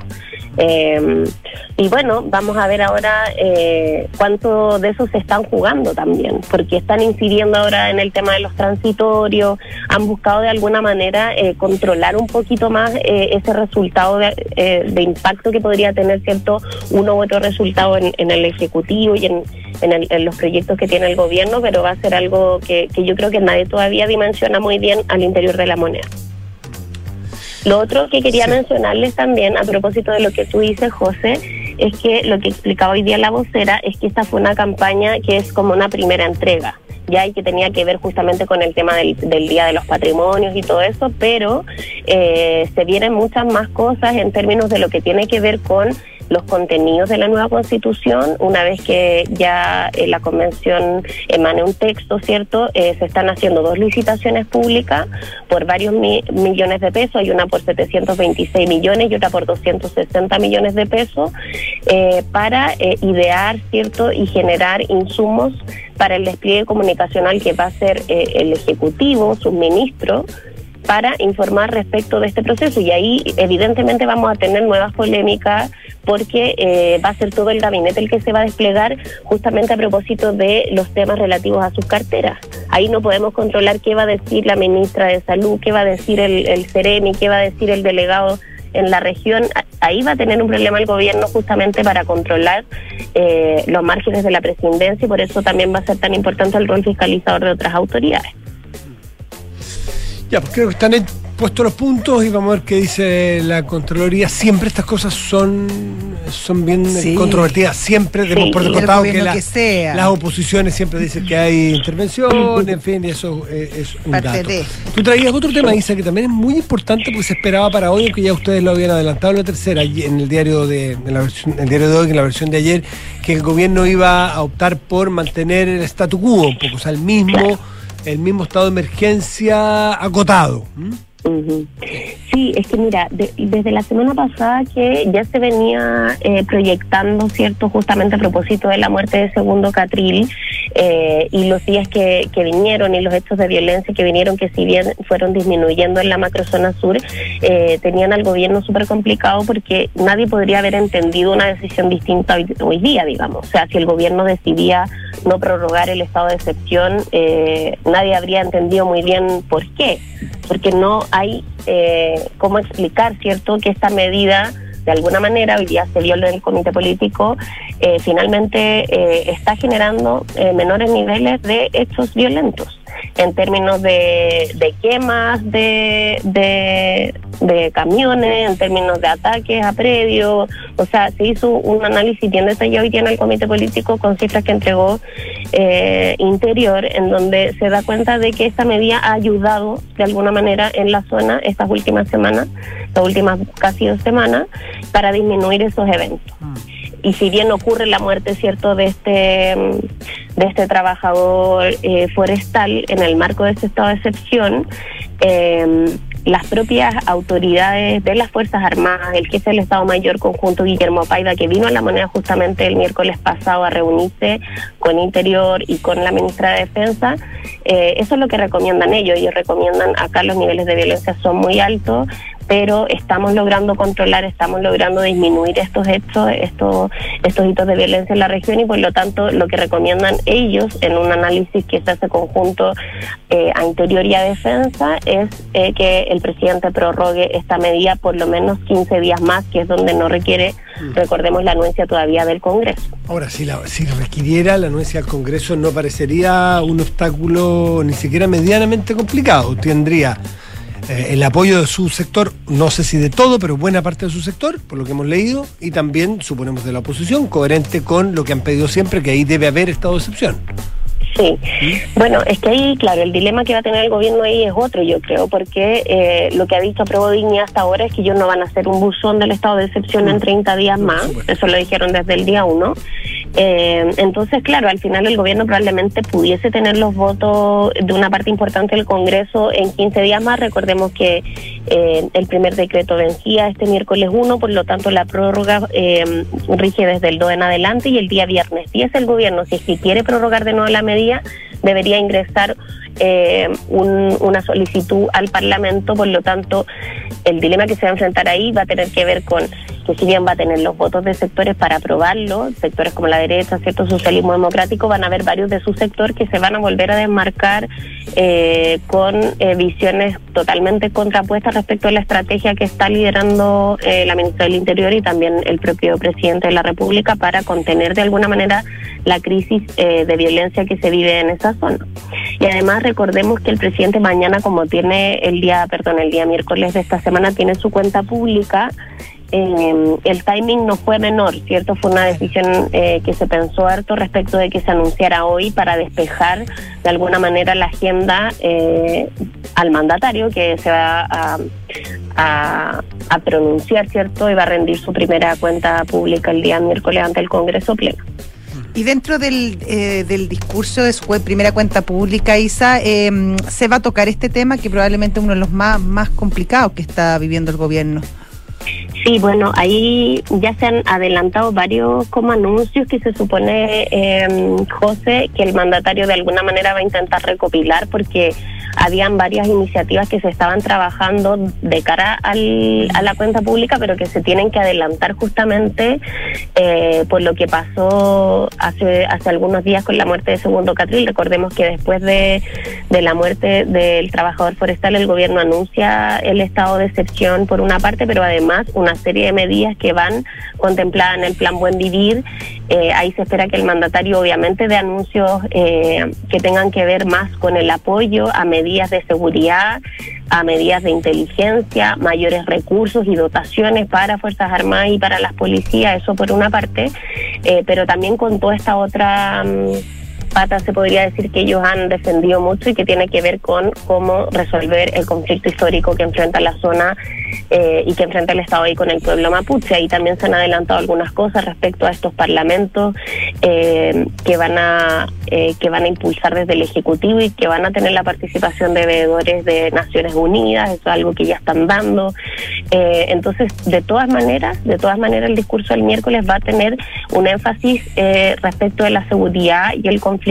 Eh, y bueno, vamos a ver ahora eh, cuánto de eso se están jugando también, porque están incidiendo ahora en el tema de los transitorios, han buscado de alguna manera eh, controlar un poquito más eh, ese resultado de, eh, de impacto que podría tener, cierto, uno u otro resultado en, en el Ejecutivo y en, en, el, en los proyectos que tiene el gobierno, pero va a ser algo que, que yo creo que nadie todavía dimensiona muy bien al interior de la moneda. Lo otro que quería sí. mencionarles también, a propósito de lo que tú dices, José, es que lo que explicaba hoy día la vocera es que esta fue una campaña que es como una primera entrega, ya, y que tenía que ver justamente con el tema del, del Día de los Patrimonios y todo eso, pero eh, se vienen muchas más cosas en términos de lo que tiene que ver con los contenidos de la nueva Constitución. Una vez que ya eh, la Convención emane un texto, ¿cierto? Eh, se están haciendo dos licitaciones públicas por varios mi- millones de pesos. Hay una por setecientos veintiséis millones y otra por doscientos sesenta millones de pesos eh, para eh, idear, ¿cierto?, y generar insumos para el despliegue comunicacional que va a hacer eh, el Ejecutivo, sus ministros, para informar respecto de este proceso. Y ahí evidentemente vamos a tener nuevas polémicas, porque eh, va a ser todo el gabinete el que se va a desplegar justamente a propósito de los temas relativos a sus carteras. Ahí no podemos controlar qué va a decir la ministra de Salud, qué va a decir el, el Ceremi, qué va a decir el delegado en la región. Ahí va a tener un problema el gobierno justamente para controlar eh, los márgenes de la presidencia, y por eso también va a ser tan importante el rol fiscalizador de otras autoridades. Ya, pues creo que están puestos los puntos y vamos a ver qué dice la Contraloría. Siempre estas cosas son, son bien sí. controvertidas. Siempre demos sí, por descontado que, la, que las oposiciones siempre dicen que hay intervención, en fin, y eso eh, es un Parte dato. De. Tú traías otro tema, Isa, que también es muy importante porque se esperaba para hoy, aunque ya ustedes lo habían adelantado en la tercera, en el diario de, en la versión, el diario de hoy, en la versión de ayer, que el gobierno iba a optar por mantener el statu quo un poco, o sea, el mismo... el mismo estado de emergencia acotado. ¿Mm? Uh-huh. Sí, es que mira, de, desde la semana pasada que ya se venía eh, proyectando, ¿cierto?, justamente a propósito de la muerte de Segundo Catril, eh, y los días que, que vinieron y los hechos de violencia que vinieron, que si bien fueron disminuyendo en la macrozona sur, eh, tenían al gobierno súper complicado, porque nadie podría haber entendido una decisión distinta hoy, hoy día, digamos. O sea, si el gobierno decidía no prorrogar el estado de excepción, eh, nadie habría entendido muy bien por qué, porque no hay eh, cómo explicar, ¿cierto?, que esta medida, de alguna manera, hoy día se vio en el comité político, eh, finalmente eh, está generando eh, menores niveles de hechos violentos, en términos de, de quemas de, de, de camiones, en términos de ataques a predios. O sea, se hizo un análisis bien detallado y tiene el comité político con cifras que entregó eh, Interior, en donde se da cuenta de que esta medida ha ayudado de alguna manera en la zona estas últimas semanas, las últimas casi dos semanas, para disminuir esos eventos. Mm. Y si bien ocurre la muerte, cierto, de este de este trabajador eh, forestal en el marco de este estado de excepción, eh, las propias autoridades de las Fuerzas Armadas, el jefe del Estado Mayor Conjunto Guillermo Paiva, que vino a La Moneda justamente el miércoles pasado a reunirse con Interior y con la ministra de Defensa, eh, eso es lo que recomiendan ellos. Ellos recomiendan, acá los niveles de violencia son muy altos, pero estamos logrando controlar, estamos logrando disminuir estos hechos, estos, estos hitos de violencia en la región, y por lo tanto lo que recomiendan ellos en un análisis que se hace conjunto eh, a Interior y a Defensa es eh, que el presidente prorrogue esta medida por lo menos quince días más, que es donde no requiere, mm. recordemos, la anuencia todavía del Congreso. Ahora, si, la, si requiriera la anuencia del Congreso, no parecería un obstáculo ni siquiera medianamente complicado. Tendría Eh, el apoyo de su sector, no sé si de todo, pero buena parte de su sector, por lo que hemos leído, y también, suponemos, de la oposición, coherente con lo que han pedido siempre, que ahí debe haber estado de excepción. Sí, bueno, es que ahí, claro, el dilema que va a tener el gobierno ahí es otro, yo creo, porque eh, lo que ha dicho Aprobó Dignidad hasta ahora es que ellos no van a hacer un buzón del estado de excepción en treinta días más, eso lo dijeron desde el día uno. Eh, entonces, claro, al final el gobierno probablemente pudiese tener los votos de una parte importante del Congreso en quince días más. Recordemos que eh, el primer decreto vencía este miércoles uno, por lo tanto la prórroga eh, rige desde el dos en adelante, y el día viernes diez el gobierno, si es que quiere prorrogar de nuevo la medida, debería ingresar eh, un, una solicitud al Parlamento. Por lo tanto, el dilema que se va a enfrentar ahí va a tener que ver con que, si bien va a tener los votos de sectores para aprobarlo, sectores como la derecha, cierto socialismo democrático, van a haber varios de su sector que se van a volver a desmarcar eh, con eh, visiones totalmente contrapuestas respecto a la estrategia que está liderando eh, la ministra del Interior y también el propio presidente de la República para contener de alguna manera la crisis eh, de violencia que se vive en esa zona. Y además recordemos que el presidente mañana, como tiene el día, perdón, el día miércoles de esta semana, tiene su cuenta pública. Eh, el timing no fue menor, ¿cierto? Fue una decisión eh, que se pensó harto respecto de que se anunciara hoy para despejar de alguna manera la agenda eh, al mandatario, que se va a, a, a pronunciar, ¿cierto? Y va a rendir su primera cuenta pública el día miércoles ante el Congreso pleno. Y dentro del, eh, del discurso de su primera cuenta pública, Isa, eh, se va a tocar este tema que probablemente es uno de los más, más complicados que está viviendo el gobierno. Sí, bueno, ahí ya se han adelantado varios como anuncios que se supone, eh, José, que el mandatario de alguna manera va a intentar recopilar, porque habían varias iniciativas que se estaban trabajando de cara al, a la cuenta pública, pero que se tienen que adelantar justamente eh, por lo que pasó hace hace algunos días con la muerte de Segundo Catril. Recordemos que después de, de la muerte del trabajador forestal, el gobierno anuncia el estado de excepción por una parte, pero además una serie de medidas que van contempladas en el Plan Buen Vivir. Eh, ahí se espera que el mandatario obviamente dé anuncios eh, que tengan que ver más con el apoyo a medidas de seguridad, a medidas de inteligencia, mayores recursos y dotaciones para Fuerzas Armadas y para las policías, eso por una parte, eh, pero también con toda esta otra um, pata, se podría decir, que ellos han defendido mucho y que tiene que ver con cómo resolver el conflicto histórico que enfrenta la zona eh, y que enfrenta el Estado ahí con el pueblo mapuche. Ahí también se han adelantado algunas cosas respecto a estos parlamentos eh, que van a eh, que van a impulsar desde el Ejecutivo y que van a tener la participación de veedores de Naciones Unidas. Eso es algo que ya están dando. Eh, entonces, de todas maneras, de todas maneras, el discurso del miércoles va a tener un énfasis eh, respecto de la seguridad y el conflicto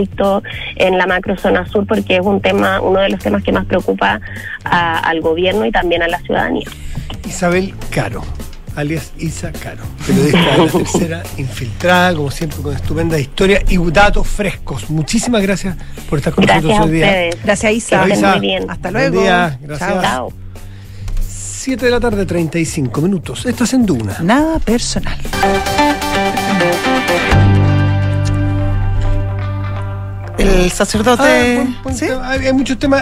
en la macrozona sur, porque es un tema, uno de los temas que más preocupa a, al gobierno y también a la ciudadanía. Isabel Caro, alias Isa Caro, periodista de La Tercera, infiltrada, como siempre, con estupenda historia y datos frescos. Muchísimas gracias por estar con gracias nosotros hoy día. Ustedes. Gracias, Isa. Que estén muy bien. Hasta luego. Buen día. Gracias. Chao. siete de la tarde, treinta y cinco minutos. Estás en Duna. Nada personal. El sacerdote. Ah, buen, buen ¿sí? tema. Hay, hay muchos temas.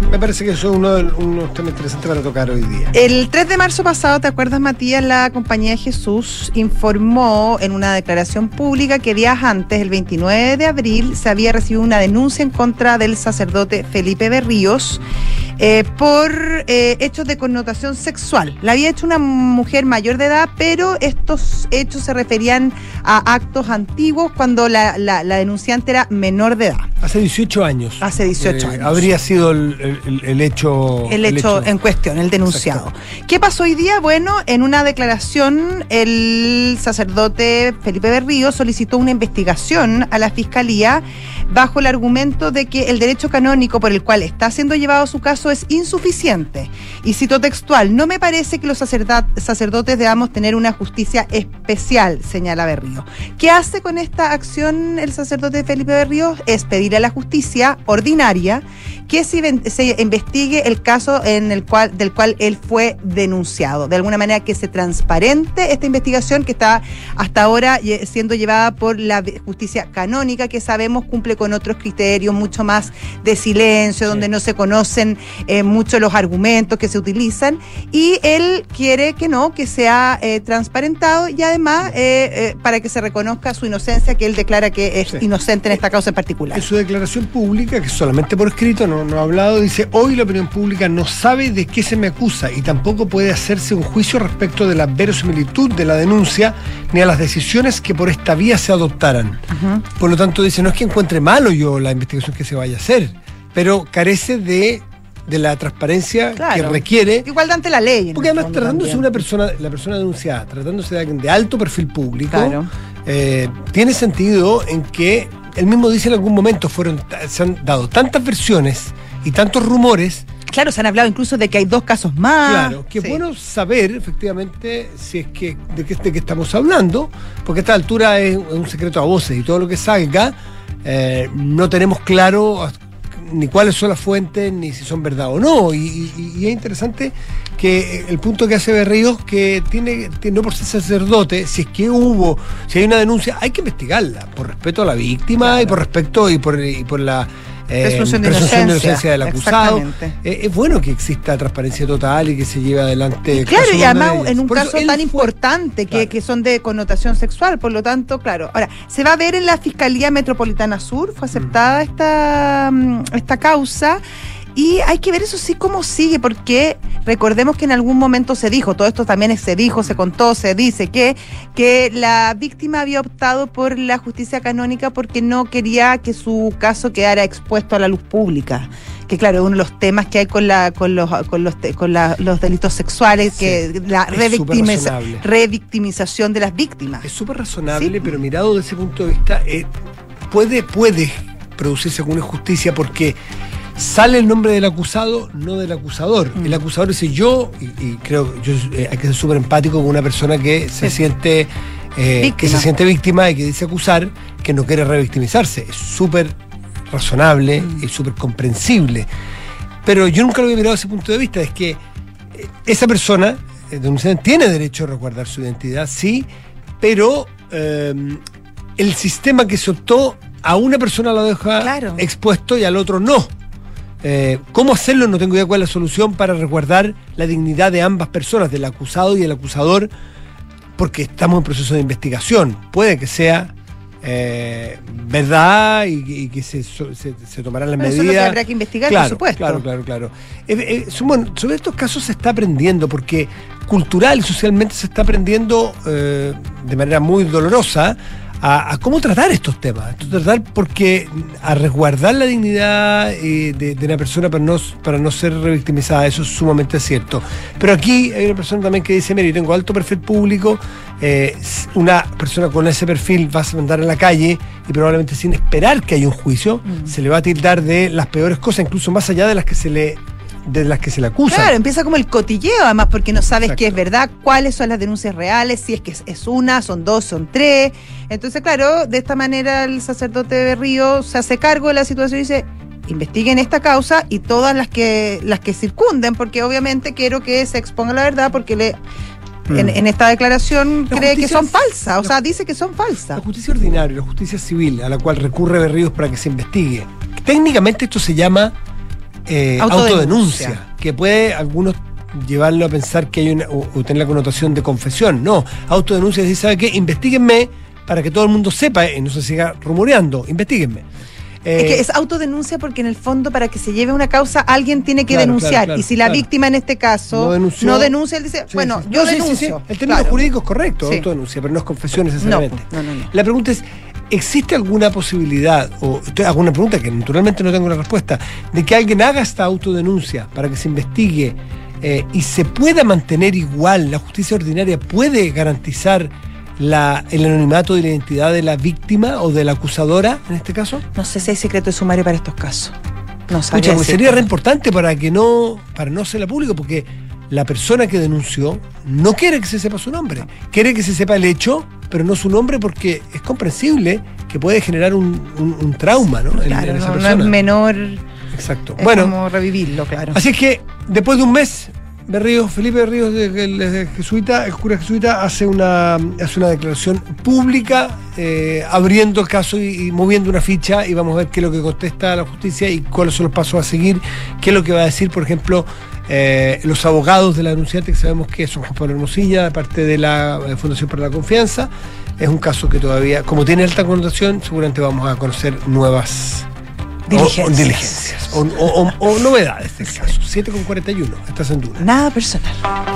Me parece que eso es uno de unos temas interesantes para tocar hoy día. El tres de marzo pasado, ¿te acuerdas, Matías? La Compañía de Jesús informó en una declaración pública que días antes, el veintinueve de abril, se había recibido una denuncia en contra del sacerdote Felipe Berríos eh, por eh, hechos de connotación sexual. La había hecho una mujer mayor de edad, pero estos hechos se referían a actos antiguos cuando la, la, la denunciante era menor de edad. Hace dieciocho años. Hace dieciocho eh, años. Habría sido el, el, el hecho... El hecho, el hecho en cuestión, el denunciado. ¿Qué pasó hoy día? Bueno, en una declaración, el sacerdote Felipe Berríos solicitó una investigación a la Fiscalía bajo el argumento de que el derecho canónico por el cual está siendo llevado su caso es insuficiente. Y cito textual: no me parece que los sacerdotes debamos tener una justicia especial, señala Berríos. ¿Qué hace con esta acción el sacerdote Felipe Berríos? Es pedir a la justicia ordinaria que se, se investigue el caso en el cual, del cual él fue denunciado. De alguna manera que se transparente esta investigación que está hasta ahora siendo llevada por la justicia canónica, que sabemos cumple con otros criterios mucho más de silencio, donde sí. no se conocen eh, mucho los argumentos que se utilizan, y él quiere que no, que sea eh, transparentado y además eh, eh, para que se reconozca su inocencia, que él declara que es sí. inocente en esta causa en particular. En su declaración pública, que solamente por escrito, no, no ha hablado, dice: hoy la opinión pública no sabe de qué se me acusa y tampoco puede hacerse un juicio respecto de la verosimilitud de la denuncia ni a las decisiones que por esta vía se adoptaran. Uh-huh. Por lo tanto, dice, no es que encuentre malo yo la investigación que se vaya a hacer, pero carece de, de la transparencia claro. que requiere. Igualdad ante la ley. Porque además, tratándose de una persona, la persona denunciada, tratándose de alguien de alto perfil público, claro. eh, tiene sentido en que él mismo dice en algún momento fueron, se han dado tantas versiones y tantos rumores. Claro, se han hablado incluso de que hay dos casos más. Claro, que sí. es bueno saber efectivamente si es que de qué, de qué estamos hablando, porque a esta altura es un secreto a voces y todo lo que salga eh, no tenemos claro ni cuáles son las fuentes ni si son verdad o no. Y, y, y es interesante que el punto que hace Berríos, que tiene, tiene no por ser sacerdote, si es que hubo, si hay una denuncia, hay que investigarla por respeto a la víctima claro. y por respeto y por, y por la Eh, presunción, de, presunción inocencia. de inocencia del acusado. Eh, es bueno que exista transparencia total y que se lleve adelante. Y claro, y además en un por caso tan fue, importante que, claro. que son de connotación sexual, por lo tanto, claro. Ahora, se va a ver en la Fiscalía Metropolitana Sur, fue aceptada mm. esta, esta causa. Y hay que ver eso sí cómo sigue, porque recordemos que en algún momento se dijo, todo esto también se dijo, se contó, se dice que, que la víctima había optado por la justicia canónica porque no quería que su caso quedara expuesto a la luz pública. Que claro, uno de los temas que hay con la con los con los con la, los delitos sexuales, sí, que la revictimiza, revictimización de las víctimas. Es súper razonable, sí. pero mirado desde ese punto de vista, eh, puede, puede producirse alguna injusticia porque sale el nombre del acusado, no del acusador. Mm. El acusador dice yo, y, y creo que eh, hay que ser súper empático con una persona que se sí. siente eh, que se siente víctima y que dice acusar, que no quiere revictimizarse. Es súper razonable mm. y súper comprensible. Pero yo nunca lo había mirado desde ese punto de vista. Es que eh, esa persona, eh, denunciante, tiene derecho a resguardar su identidad, sí, pero eh, el sistema que se optó, a una persona lo deja claro. expuesto y al otro no. Eh, ¿Cómo hacerlo? No tengo idea cuál es la solución para resguardar la dignidad de ambas personas, del acusado y el acusador, porque estamos en proceso de investigación. Puede que sea eh, verdad y, y que se, se, se tomarán las medidas. Eso es lo que habrá que investigar, claro, por supuesto. Claro, claro, claro. Eh, eh, bueno, sobre estos casos se está aprendiendo, porque cultural y socialmente se está aprendiendo eh, de manera muy dolorosa A, a cómo tratar estos temas, tratar porque a resguardar la dignidad eh, de, de una persona para no, para no ser revictimizada, eso es sumamente cierto. Pero aquí hay una persona también que dice, mira, yo tengo alto perfil público, eh, una persona con ese perfil va a andar en la calle y probablemente sin esperar que haya un juicio, mm. se le va a tildar de las peores cosas, incluso más allá de las que se le de las que se le acusa. Claro, empieza como el cotilleo, además, porque no sabes qué es verdad, cuáles son las denuncias reales, si es que es, es una, son dos, son tres. Entonces, claro, de esta manera el sacerdote de Berríos se hace cargo de la situación y dice, investiguen esta causa y todas las que las que circunden, porque obviamente quiero que se exponga la verdad, porque le mm. en, en esta declaración la cree que son falsas, o la, sea, dice que son falsas. La justicia ordinaria, la justicia civil, a la cual recurre Berríos para que se investigue. Técnicamente esto se llama eh, Autodenuncia. autodenuncia, que puede algunos llevarlo a pensar que hay una, o, o tener la connotación de confesión. No, autodenuncia es decir, ¿sabe qué? Investíguenme para que todo el mundo sepa y no se siga rumoreando. Investíguenme. Es que es autodenuncia porque en el fondo para que se lleve una causa alguien tiene que Claro, denunciar claro, claro, y si la claro. víctima en este caso No denunció. no denuncia, él dice, Sí, bueno, sí. yo No, sí, sí, denuncio. sí. El término Claro. jurídico es correcto, Sí. autodenuncia, pero no es confesión No, necesariamente. no, no, no. La pregunta es, ¿existe alguna posibilidad, o estoy- hago una pregunta que naturalmente no tengo la respuesta, de que alguien haga esta autodenuncia para que se investigue eh, y se pueda mantener igual, la justicia ordinaria puede garantizar la, el anonimato y la identidad de la víctima o de la acusadora, en este caso? No sé si hay secreto de sumario para estos casos. No sabría Pucha, pues decirte. sería re importante para que no, para no hacerla público, porque la persona que denunció no quiere que se sepa su nombre, quiere que se sepa el hecho, pero no su nombre, porque es comprensible que puede generar un, un- un trauma, ¿no? En- Claro, en esa no, no persona. es menor, Exacto. es Bueno, como revivirlo, claro. así es que después de un mes, Berríos, Felipe Berríos, de, de- de jesuita, el cura jesuita, hace una, hace una declaración pública eh, abriendo el caso y, y moviendo una ficha, y vamos a ver qué es lo que contesta la justicia y cuáles son los pasos a seguir, qué es lo que va a decir, por ejemplo, eh, los abogados de la denunciante, que sabemos que son Juan Pablo Hermosilla, de parte de la eh, Fundación para la Confianza. Es un caso que todavía, como tiene alta connotación, seguramente vamos a conocer nuevas Diligencias. o, o diligencias, o, o- o- o novedades del caso. siete con cuarenta y uno, estás en Duna. Nada personal.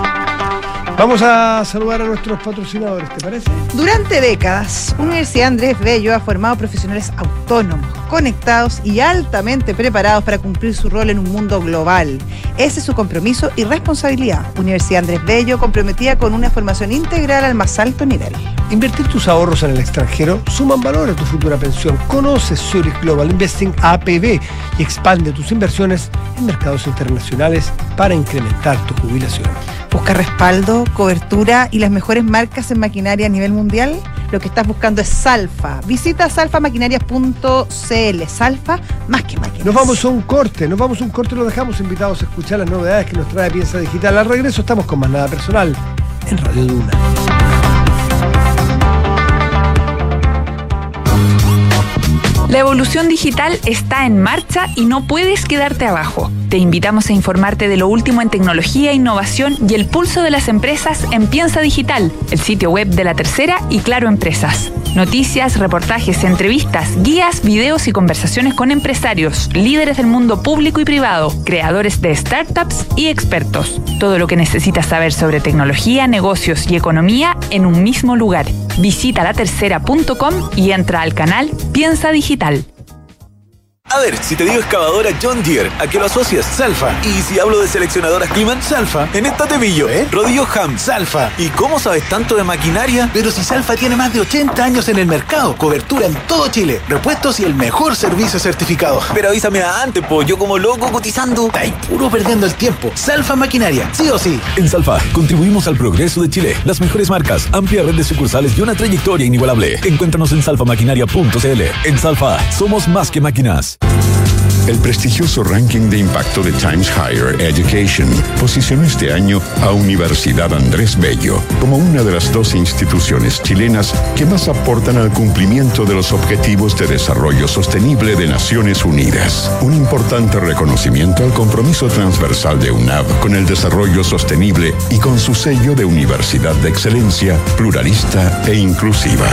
Vamos a saludar a nuestros patrocinadores, ¿te parece? Durante décadas, Universidad Andrés Bello ha formado profesionales autónomos, conectados y altamente preparados para cumplir su rol en un mundo global. Ese es su compromiso y responsabilidad. Universidad Andrés Bello, comprometida con una formación integral al más alto nivel. Invertir tus ahorros en el extranjero suman valor a tu futura pensión. Conoce Zurich Global Investing A P B y expande tus inversiones en mercados internacionales para incrementar tu jubilación. Busca respaldo, cobertura y las mejores marcas en maquinaria a nivel mundial. Lo que estás buscando es Salfa. Visita salfa maquinarias punto c l. Salfa, más que máquinas. Nos vamos a un corte, nos vamos a un corte y los dejamos invitados a escuchar las novedades que nos trae Piensa Digital. Al regreso estamos con Más Nada Personal en Radio Duna. La evolución digital está en marcha y no puedes quedarte abajo. Te invitamos a informarte de lo último en tecnología, innovación y el pulso de las empresas en Piensa Digital, el sitio web de La Tercera y Claro Empresas. Noticias, reportajes, entrevistas, guías, videos y conversaciones con empresarios, líderes del mundo público y privado, creadores de startups y expertos. Todo lo que necesitas saber sobre tecnología, negocios y economía en un mismo lugar. Visita la tercera punto com y entra al canal Piensa Digital. A ver, si te digo excavadora John Deere, ¿a qué lo asocias? Salfa. Y si hablo de seleccionadoras Climan, Salfa. en esta te pillo, ¿Eh? Rodillo Ham. Salfa. ¿Y cómo sabes tanto de maquinaria? Pero si Salfa tiene más de ochenta años en el mercado, cobertura en todo Chile, repuestos y el mejor servicio certificado. Pero avísame antes, po, yo como loco cotizando. Está ahí puro perdiendo el tiempo. Salfa Maquinaria, sí o sí. En Salfa contribuimos al progreso de Chile. Las mejores marcas, amplia red de sucursales y una trayectoria inigualable. Encuéntranos en salfa maquinaria punto c l. En Salfa, somos más que máquinas. El prestigioso ranking de impacto de Times Higher Education posicionó este año a Universidad Andrés Bello como una de las dos instituciones chilenas que más aportan al cumplimiento de los Objetivos de Desarrollo Sostenible de Naciones Unidas. Un importante reconocimiento al compromiso transversal de U N A V con el desarrollo sostenible y con su sello de Universidad de Excelencia, pluralista e inclusiva.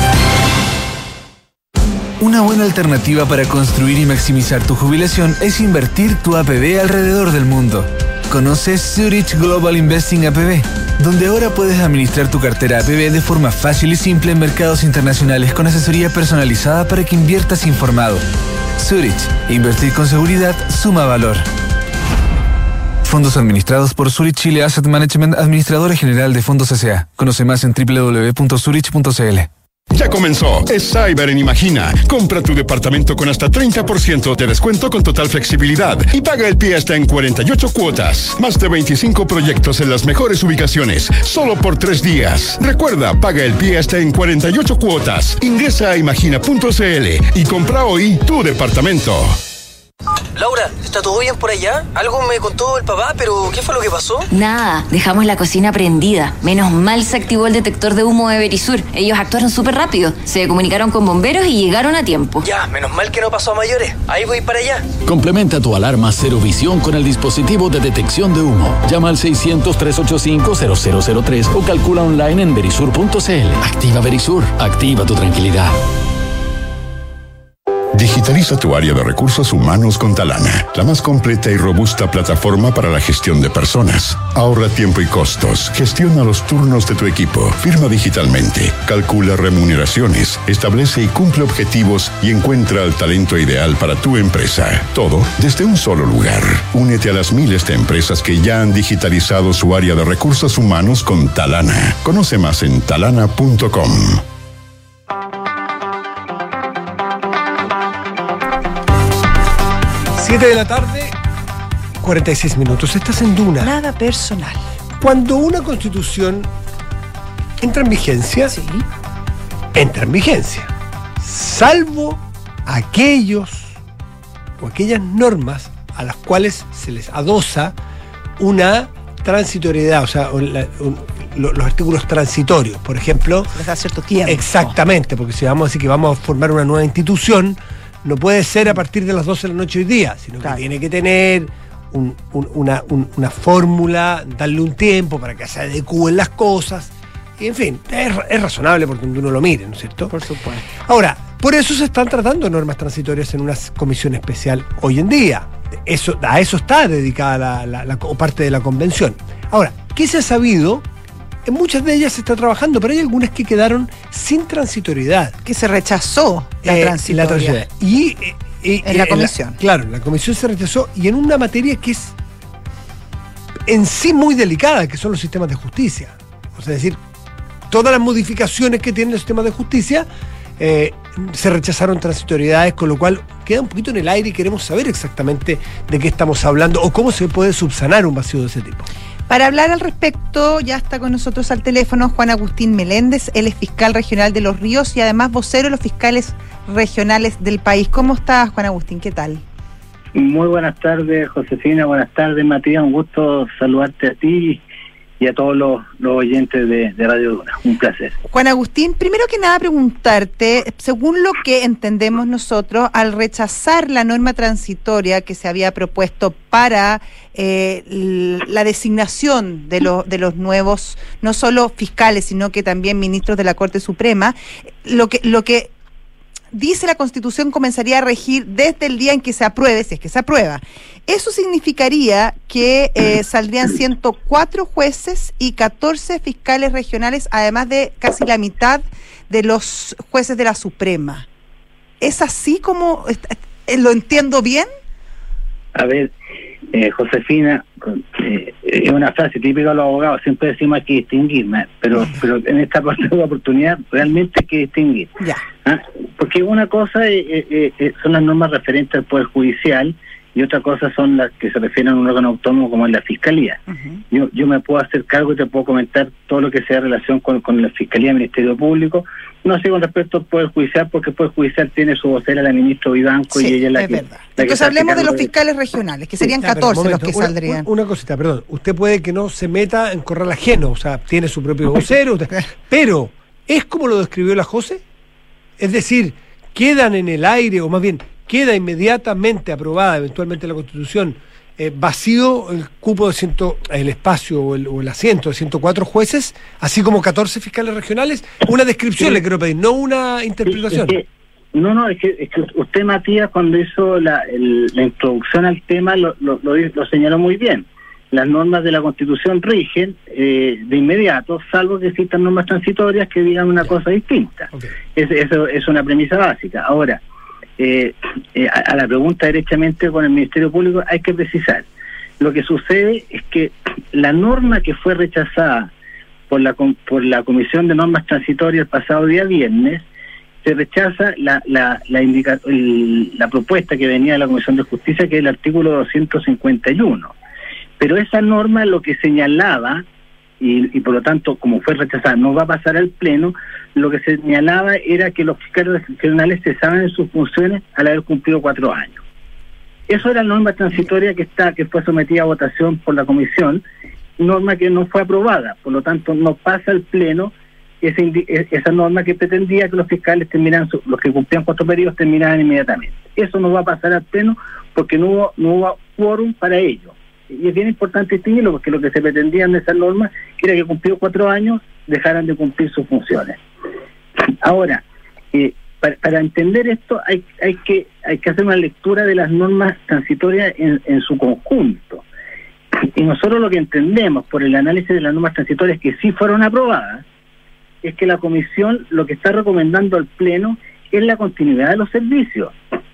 Una buena alternativa para construir y maximizar tu jubilación es invertir tu A P B alrededor del mundo. Conoce Zurich Global Investing A P B, donde ahora puedes administrar tu cartera A P B de forma fácil y simple en mercados internacionales con asesoría personalizada para que inviertas informado. Zurich, invertir con seguridad suma valor. Fondos administrados por Zurich Chile Asset Management, administradora general de fondos S A. Conoce más en doble u doble u doble u punto zurich punto c l. Ya comenzó, es Cyber en Imagina. Compra tu departamento con hasta treinta por ciento de descuento con total flexibilidad y paga el pie hasta en cuarenta y ocho cuotas. Más de veinticinco proyectos en las mejores ubicaciones, solo por tres días. Recuerda, paga el pie hasta en cuarenta y ocho cuotas. Ingresa a imagina punto c l y compra hoy tu departamento. Laura, ¿está todo bien por allá? Algo me contó el papá, pero ¿qué fue lo que pasó? Nada, dejamos la cocina prendida. Menos mal se activó el detector de humo de Verisur. Ellos actuaron súper rápido. Se comunicaron con bomberos y llegaron a tiempo. Ya, menos mal que no pasó a mayores. Ahí voy para allá. Complementa tu alarma Cero Visión con el dispositivo de detección de humo. Llama al seiscientos, trescientos ochenta y cinco, cero cero cero tres o calcula online en verisur punto c l. Activa Verisur. Activa tu tranquilidad. Digitaliza tu área de recursos humanos con Talana, la más completa y robusta plataforma para la gestión de personas. Ahorra tiempo y costos, gestiona los turnos de tu equipo, firma digitalmente, calcula remuneraciones, establece y cumple objetivos y encuentra el talento ideal para tu empresa. Todo desde un solo lugar. Únete a las miles de empresas que ya han digitalizado su área de recursos humanos con Talana. Conoce más en talana punto com. siete de la tarde, cuarenta y seis minutos. Estás en Duna. Nada personal. Cuando una constitución entra en vigencia, sí. entra en vigencia. Salvo aquellos o aquellas normas a las cuales se les adosa una transitoriedad, o sea, la, un, lo, los artículos transitorios, por ejemplo. Les da cierto tiempo. Exactamente, porque si vamos a decir que vamos a formar una nueva institución, no puede ser a partir de las doce de la noche hoy día, sino claro. que tiene que tener un, un, una, un, una fórmula, darle un tiempo para que se adecúen las cosas. Y en fin, es, es razonable por donde uno lo mire, ¿no es cierto? Por supuesto. Ahora, por eso se están tratando normas transitorias en una comisión especial hoy en día. Eso, a eso está dedicada la, la, la, o parte de la convención. Ahora, ¿qué se ha sabido? En muchas de ellas se está trabajando, pero hay algunas que quedaron sin transitoriedad. Que se rechazó la eh, transitoria. La transitoriedad. Y, eh, eh, en la eh, comisión. La, claro, la comisión se rechazó y en una materia que es en sí muy delicada, que son los sistemas de justicia. O sea, es decir, todas las modificaciones que tienen los sistemas de justicia eh, se rechazaron transitoriedades, con lo cual queda un poquito en el aire y queremos saber exactamente de qué estamos hablando o cómo se puede subsanar un vacío de ese tipo. Para hablar al respecto, ya está con nosotros al teléfono Juan Agustín Meléndez, él es fiscal regional de Los Ríos y además vocero de los fiscales regionales del país. ¿Cómo estás, Juan Agustín? ¿Qué tal? Muy buenas tardes, Josefina. Buenas tardes, Matías. Un gusto saludarte a ti y a todos los, los oyentes de, de Radio Duna. Un placer. Juan Agustín, primero que nada preguntarte, según lo que entendemos nosotros, al rechazar la norma transitoria que se había propuesto para eh, la designación de, lo, de los nuevos, no solo fiscales, sino que también ministros de la Corte Suprema, lo que, lo que dice la Constitución comenzaría a regir desde el día en que se apruebe, si es que se aprueba. Eso significaría que eh, saldrían ciento cuatro jueces y catorce fiscales regionales, además de casi la mitad de los jueces de la Suprema. ¿Es así como lo entiendo bien? A ver, eh, Josefina, eh, es una frase típica de los abogados, siempre decimos hay que distinguir, pero, pero en esta oportunidad realmente hay que distinguir. Ya. ¿Ah? Porque una cosa eh, eh, eh, son las normas referentes al Poder Judicial y otra cosa son las que se refieren a un órgano autónomo como es la Fiscalía. Uh-huh. Yo yo me puedo hacer cargo y te puedo comentar todo lo que sea en relación con, con la Fiscalía, Ministerio Público, no sé con respecto al Poder Judicial, porque el Poder Judicial tiene su vocera, la ministra Vivanco, sí, y ella es la es que... verdad. La Entonces que hablemos de los fiscales regionales, que serían sí, catorce momento, los que una, saldrían. Una, una cosita, perdón, usted puede que no se meta en corral ajeno, o sea, tiene su propio vocero, usted, pero ¿es como lo describió la José? Es decir, quedan en el aire, o más bien, queda inmediatamente aprobada eventualmente la Constitución, eh, vacío el cupo de ciento, el espacio o el, o el asiento de ciento cuatro jueces, así como catorce fiscales regionales. Una descripción sí. le quiero pedir, no una interpretación. Es que, no, no, es que, es que usted, Matías, cuando hizo la, el, la introducción al tema, lo, lo, lo, lo señaló muy bien. Las normas de la Constitución rigen eh, de inmediato, salvo que existan normas transitorias que digan una cosa distinta. Okay. Es, eso es una premisa básica. Ahora, eh, eh, a, a la pregunta derechamente con el Ministerio Público hay que precisar. Lo que sucede es que la norma que fue rechazada por la por la Comisión de Normas Transitorias el pasado día viernes, se rechaza la la la, indica, el, la propuesta que venía de la Comisión de Justicia, que es el artículo doscientos cincuenta y uno. Pero esa norma lo que señalaba, y, y por lo tanto, como fue rechazada, no va a pasar al Pleno, lo que señalaba era que los fiscales regionales cesaban en sus funciones al haber cumplido cuatro años. Eso era la norma transitoria que está que fue sometida a votación por la comisión, norma que no fue aprobada, por lo tanto no pasa al pleno esa, esa norma que pretendía que los fiscales terminaran, su, los que cumplían cuatro periodos terminaran inmediatamente. Eso no va a pasar al pleno porque no hubo, no hubo quórum para ello. Y es bien importante distinguirlo porque lo que se pretendía en esa norma era que cumplidos cuatro años dejaran de cumplir sus funciones. Ahora, eh, para, para entender esto hay, hay, que, hay que hacer una lectura de las normas transitorias en, en su conjunto. Y nosotros lo que entendemos por el análisis de las normas transitorias que sí fueron aprobadas es que la comisión lo que está recomendando al pleno es la continuidad de los servicios.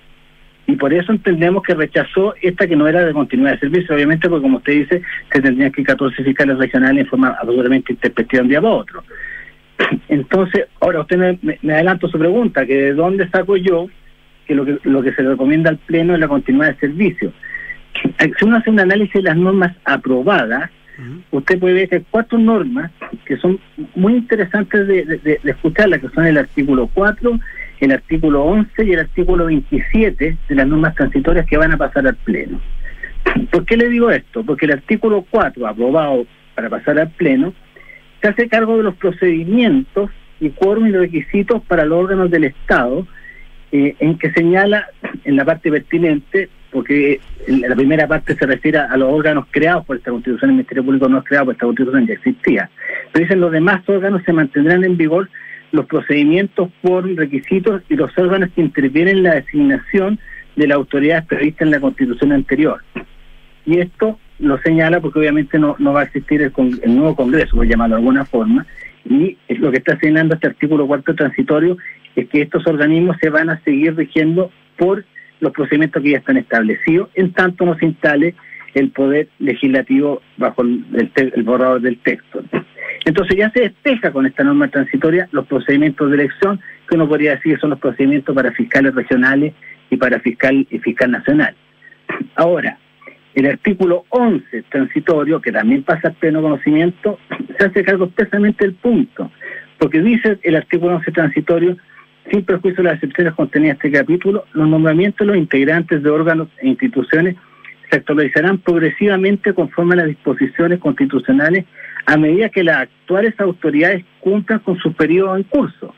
Y por eso entendemos que rechazó esta que no era de continuidad de servicio, obviamente porque como usted dice, se tendrían que ir catorce fiscales regionales en forma absolutamente intempestiva de un día para otro. Entonces, ahora usted me, me, me adelanto su pregunta, que de dónde saco yo que lo que lo que se le recomienda al pleno es la continuidad de servicio. Si uno hace un análisis de las normas aprobadas, uh-huh. usted puede ver que hay cuatro normas que son muy interesantes de, de, de escucharlas, que son el artículo cuatro, el artículo once y el artículo veintisiete de las normas transitorias que van a pasar al pleno. ¿Por qué le digo esto? Porque el artículo cuatro, aprobado para pasar al pleno, se hace cargo de los procedimientos y quórum y requisitos para los órganos del Estado, eh, en que señala en la parte pertinente, porque en la primera parte se refiere a los órganos creados por esta Constitución, el Ministerio Público no es creado por esta Constitución, ya existía. Pero dicen los demás órganos se mantendrán en vigor los procedimientos por requisitos y los órganos que intervienen en la designación de las autoridades previstas en la Constitución anterior. Y esto lo señala porque obviamente no, no va a existir el, con, el nuevo Congreso, por llamarlo de alguna forma, y es lo que está señalando este artículo cuarto transitorio es que estos organismos se van a seguir rigiendo por los procedimientos que ya están establecidos, en tanto no se instale el poder legislativo bajo el, el, te, el borrador del texto. Entonces ya se despeja con esta norma transitoria los procedimientos de elección, que uno podría decir que son los procedimientos para fiscales regionales y para fiscal y fiscal nacional. Ahora, el artículo once transitorio, que también pasa al pleno conocimiento, se hace cargo expresamente del punto, porque dice el artículo once transitorio: sin perjuicio de las excepciones contenidas en este capítulo, los nombramientos de los integrantes de órganos e instituciones se actualizarán progresivamente conforme a las disposiciones constitucionales a medida que las actuales autoridades cumplan con su periodo en curso.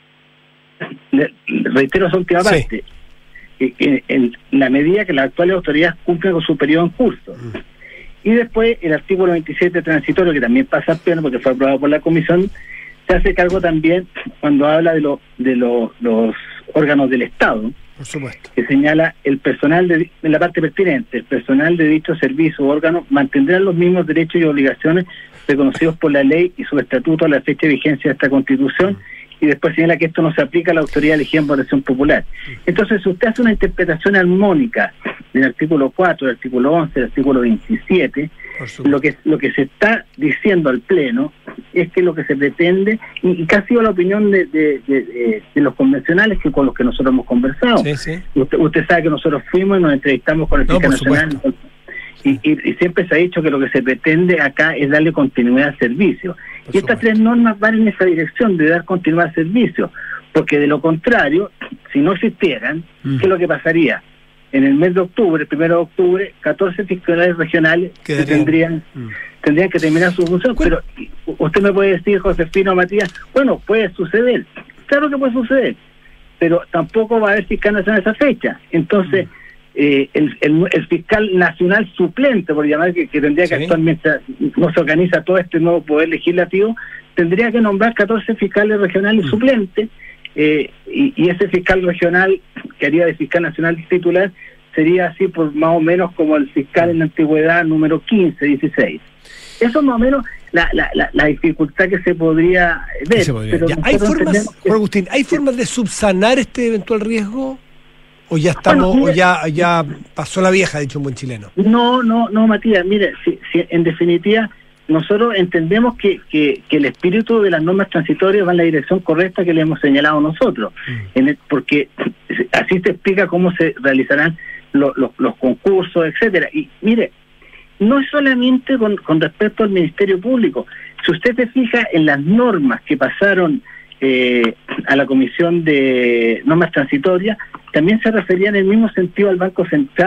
Le, reitero esa última parte. Sí. Que en la medida que las actuales autoridades cumplan con su periodo en curso. Mm. Y después el artículo veintisiete transitorio, que también pasa al pleno porque fue aprobado por la comisión, se hace cargo también cuando habla de, lo, de lo, los órganos del Estado, por supuesto, que señala el personal de, en la parte pertinente, el personal de dicho servicio o órgano mantendrán los mismos derechos y obligaciones reconocidos por la ley y su estatuto a la fecha de vigencia de esta Constitución, mm. y después señala que esto no se aplica a la autoridad elegida en votación popular. Mm. Entonces, si usted hace una interpretación armónica del artículo cuatro, del artículo once, del artículo veintisiete, lo que lo que se está diciendo al pleno es que lo que se pretende, y, y casi la opinión de, de, de, de, de los convencionales que con los que nosotros hemos conversado. Sí, sí. Usted, usted sabe que nosotros fuimos y nos entrevistamos con el fiscal no, nacional, y, y, y siempre se ha dicho que lo que se pretende acá es darle continuidad al servicio. Por y estas supuesto. tres normas van en esa dirección de dar continuidad al servicio, porque de lo contrario, si no existieran, mm. ¿qué es lo que pasaría? En el mes de octubre, el primero de octubre, catorce fiscales regionales que tendrían mm. tendrían que terminar su función. Pero usted me puede decir, Josefino, Matías, bueno, puede suceder. Claro que puede suceder, pero tampoco va a haber fiscal nacional a esa fecha. Entonces, mm. eh, el, el, el fiscal nacional suplente, por llamar, que, que tendría que ¿Sí? actuar mientras no se organiza todo este nuevo poder legislativo, tendría que nombrar catorce fiscales regionales mm. suplentes. Eh, y, y ese fiscal regional que haría de fiscal nacional titular sería así por más o menos como el fiscal en la antigüedad número quince, dieciséis. Eso es más o menos la, la, la, la dificultad que se podría ver. Se podría. Pero ya, ¿hay formas, que, Agustín, ¿hay formas de subsanar este eventual riesgo? ¿O ya estamos, bueno, mire, o ya, ya pasó la vieja, dicho un buen chileno? No, no, no, Matías, mire, si, si en definitiva nosotros entendemos que, que, que el espíritu de las normas transitorias va en la dirección correcta que le hemos señalado nosotros, mm. en el, porque así se explica cómo se realizarán lo, lo, los concursos, etcétera. Y mire, no es solamente con, con respecto al Ministerio Público. Si usted se fija en las normas que pasaron eh, a la Comisión de Normas Transitorias, también se referían en el mismo sentido al Banco Central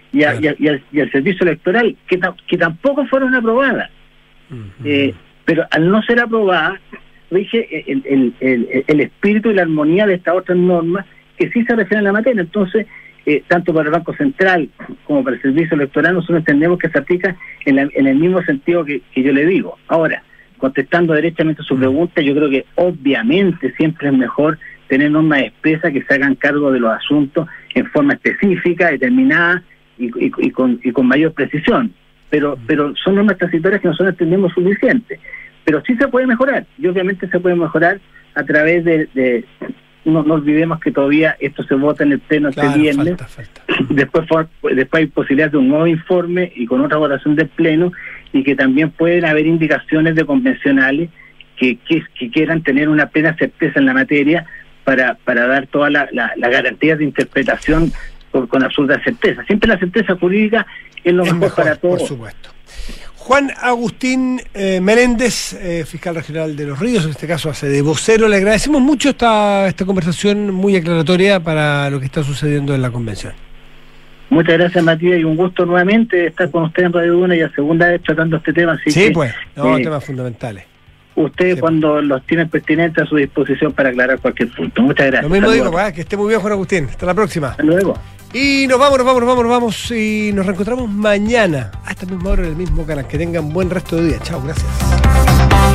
y, a, y, a, y, al, y al servicio electoral, que, ta, que tampoco fueron aprobadas. Uh-huh. Eh, pero al no ser aprobadas, rige el, el, el, el espíritu y la armonía de estas otras normas que sí se refieren a la materia. Entonces, eh, tanto para el Banco Central como para el servicio electoral, nosotros entendemos que se aplica en, la, en el mismo sentido que, que yo le digo. Ahora, contestando derechamente su pregunta, yo creo que obviamente siempre es mejor tener normas expresas que se hagan cargo de los asuntos en forma específica, determinada y, y, y, con, y con mayor precisión. Pero, pero son normas transitorias que nosotros entendemos suficientes. Pero sí se puede mejorar, y obviamente se puede mejorar a través de... de no, no olvidemos que todavía esto se vota en el pleno claro, este viernes. Falta, falta. Después, después hay posibilidad de un nuevo informe y con otra votación del pleno, y que también pueden haber indicaciones de convencionales que, que, que quieran tener una plena certeza en la materia para, para dar todas las la, la garantías de interpretación con, con absoluta certeza. Siempre la certeza jurídica es lo es mejor, mejor para todos. Por supuesto. Juan Agustín eh, Meléndez, eh, fiscal regional de Los Ríos, en este caso hace de vocero. Le agradecemos mucho esta, esta conversación muy aclaratoria para lo que está sucediendo en la convención. Muchas gracias, Matías, y un gusto nuevamente estar con usted en Radio Duna y a segunda vez tratando este tema. Así sí, que, pues, no, eh, temas fundamentales. Ustedes sí, cuando pues. los tienen pertinentes a su disposición para aclarar cualquier punto. Muchas gracias. Lo mismo digo, ¿verdad? Que esté muy bien, Juan Agustín. Hasta la próxima. Hasta luego. Y nos vamos, nos vamos, nos vamos, nos vamos y nos reencontramos mañana a esta misma hora en el mismo canal. Que tengan buen resto de día. Chao, gracias.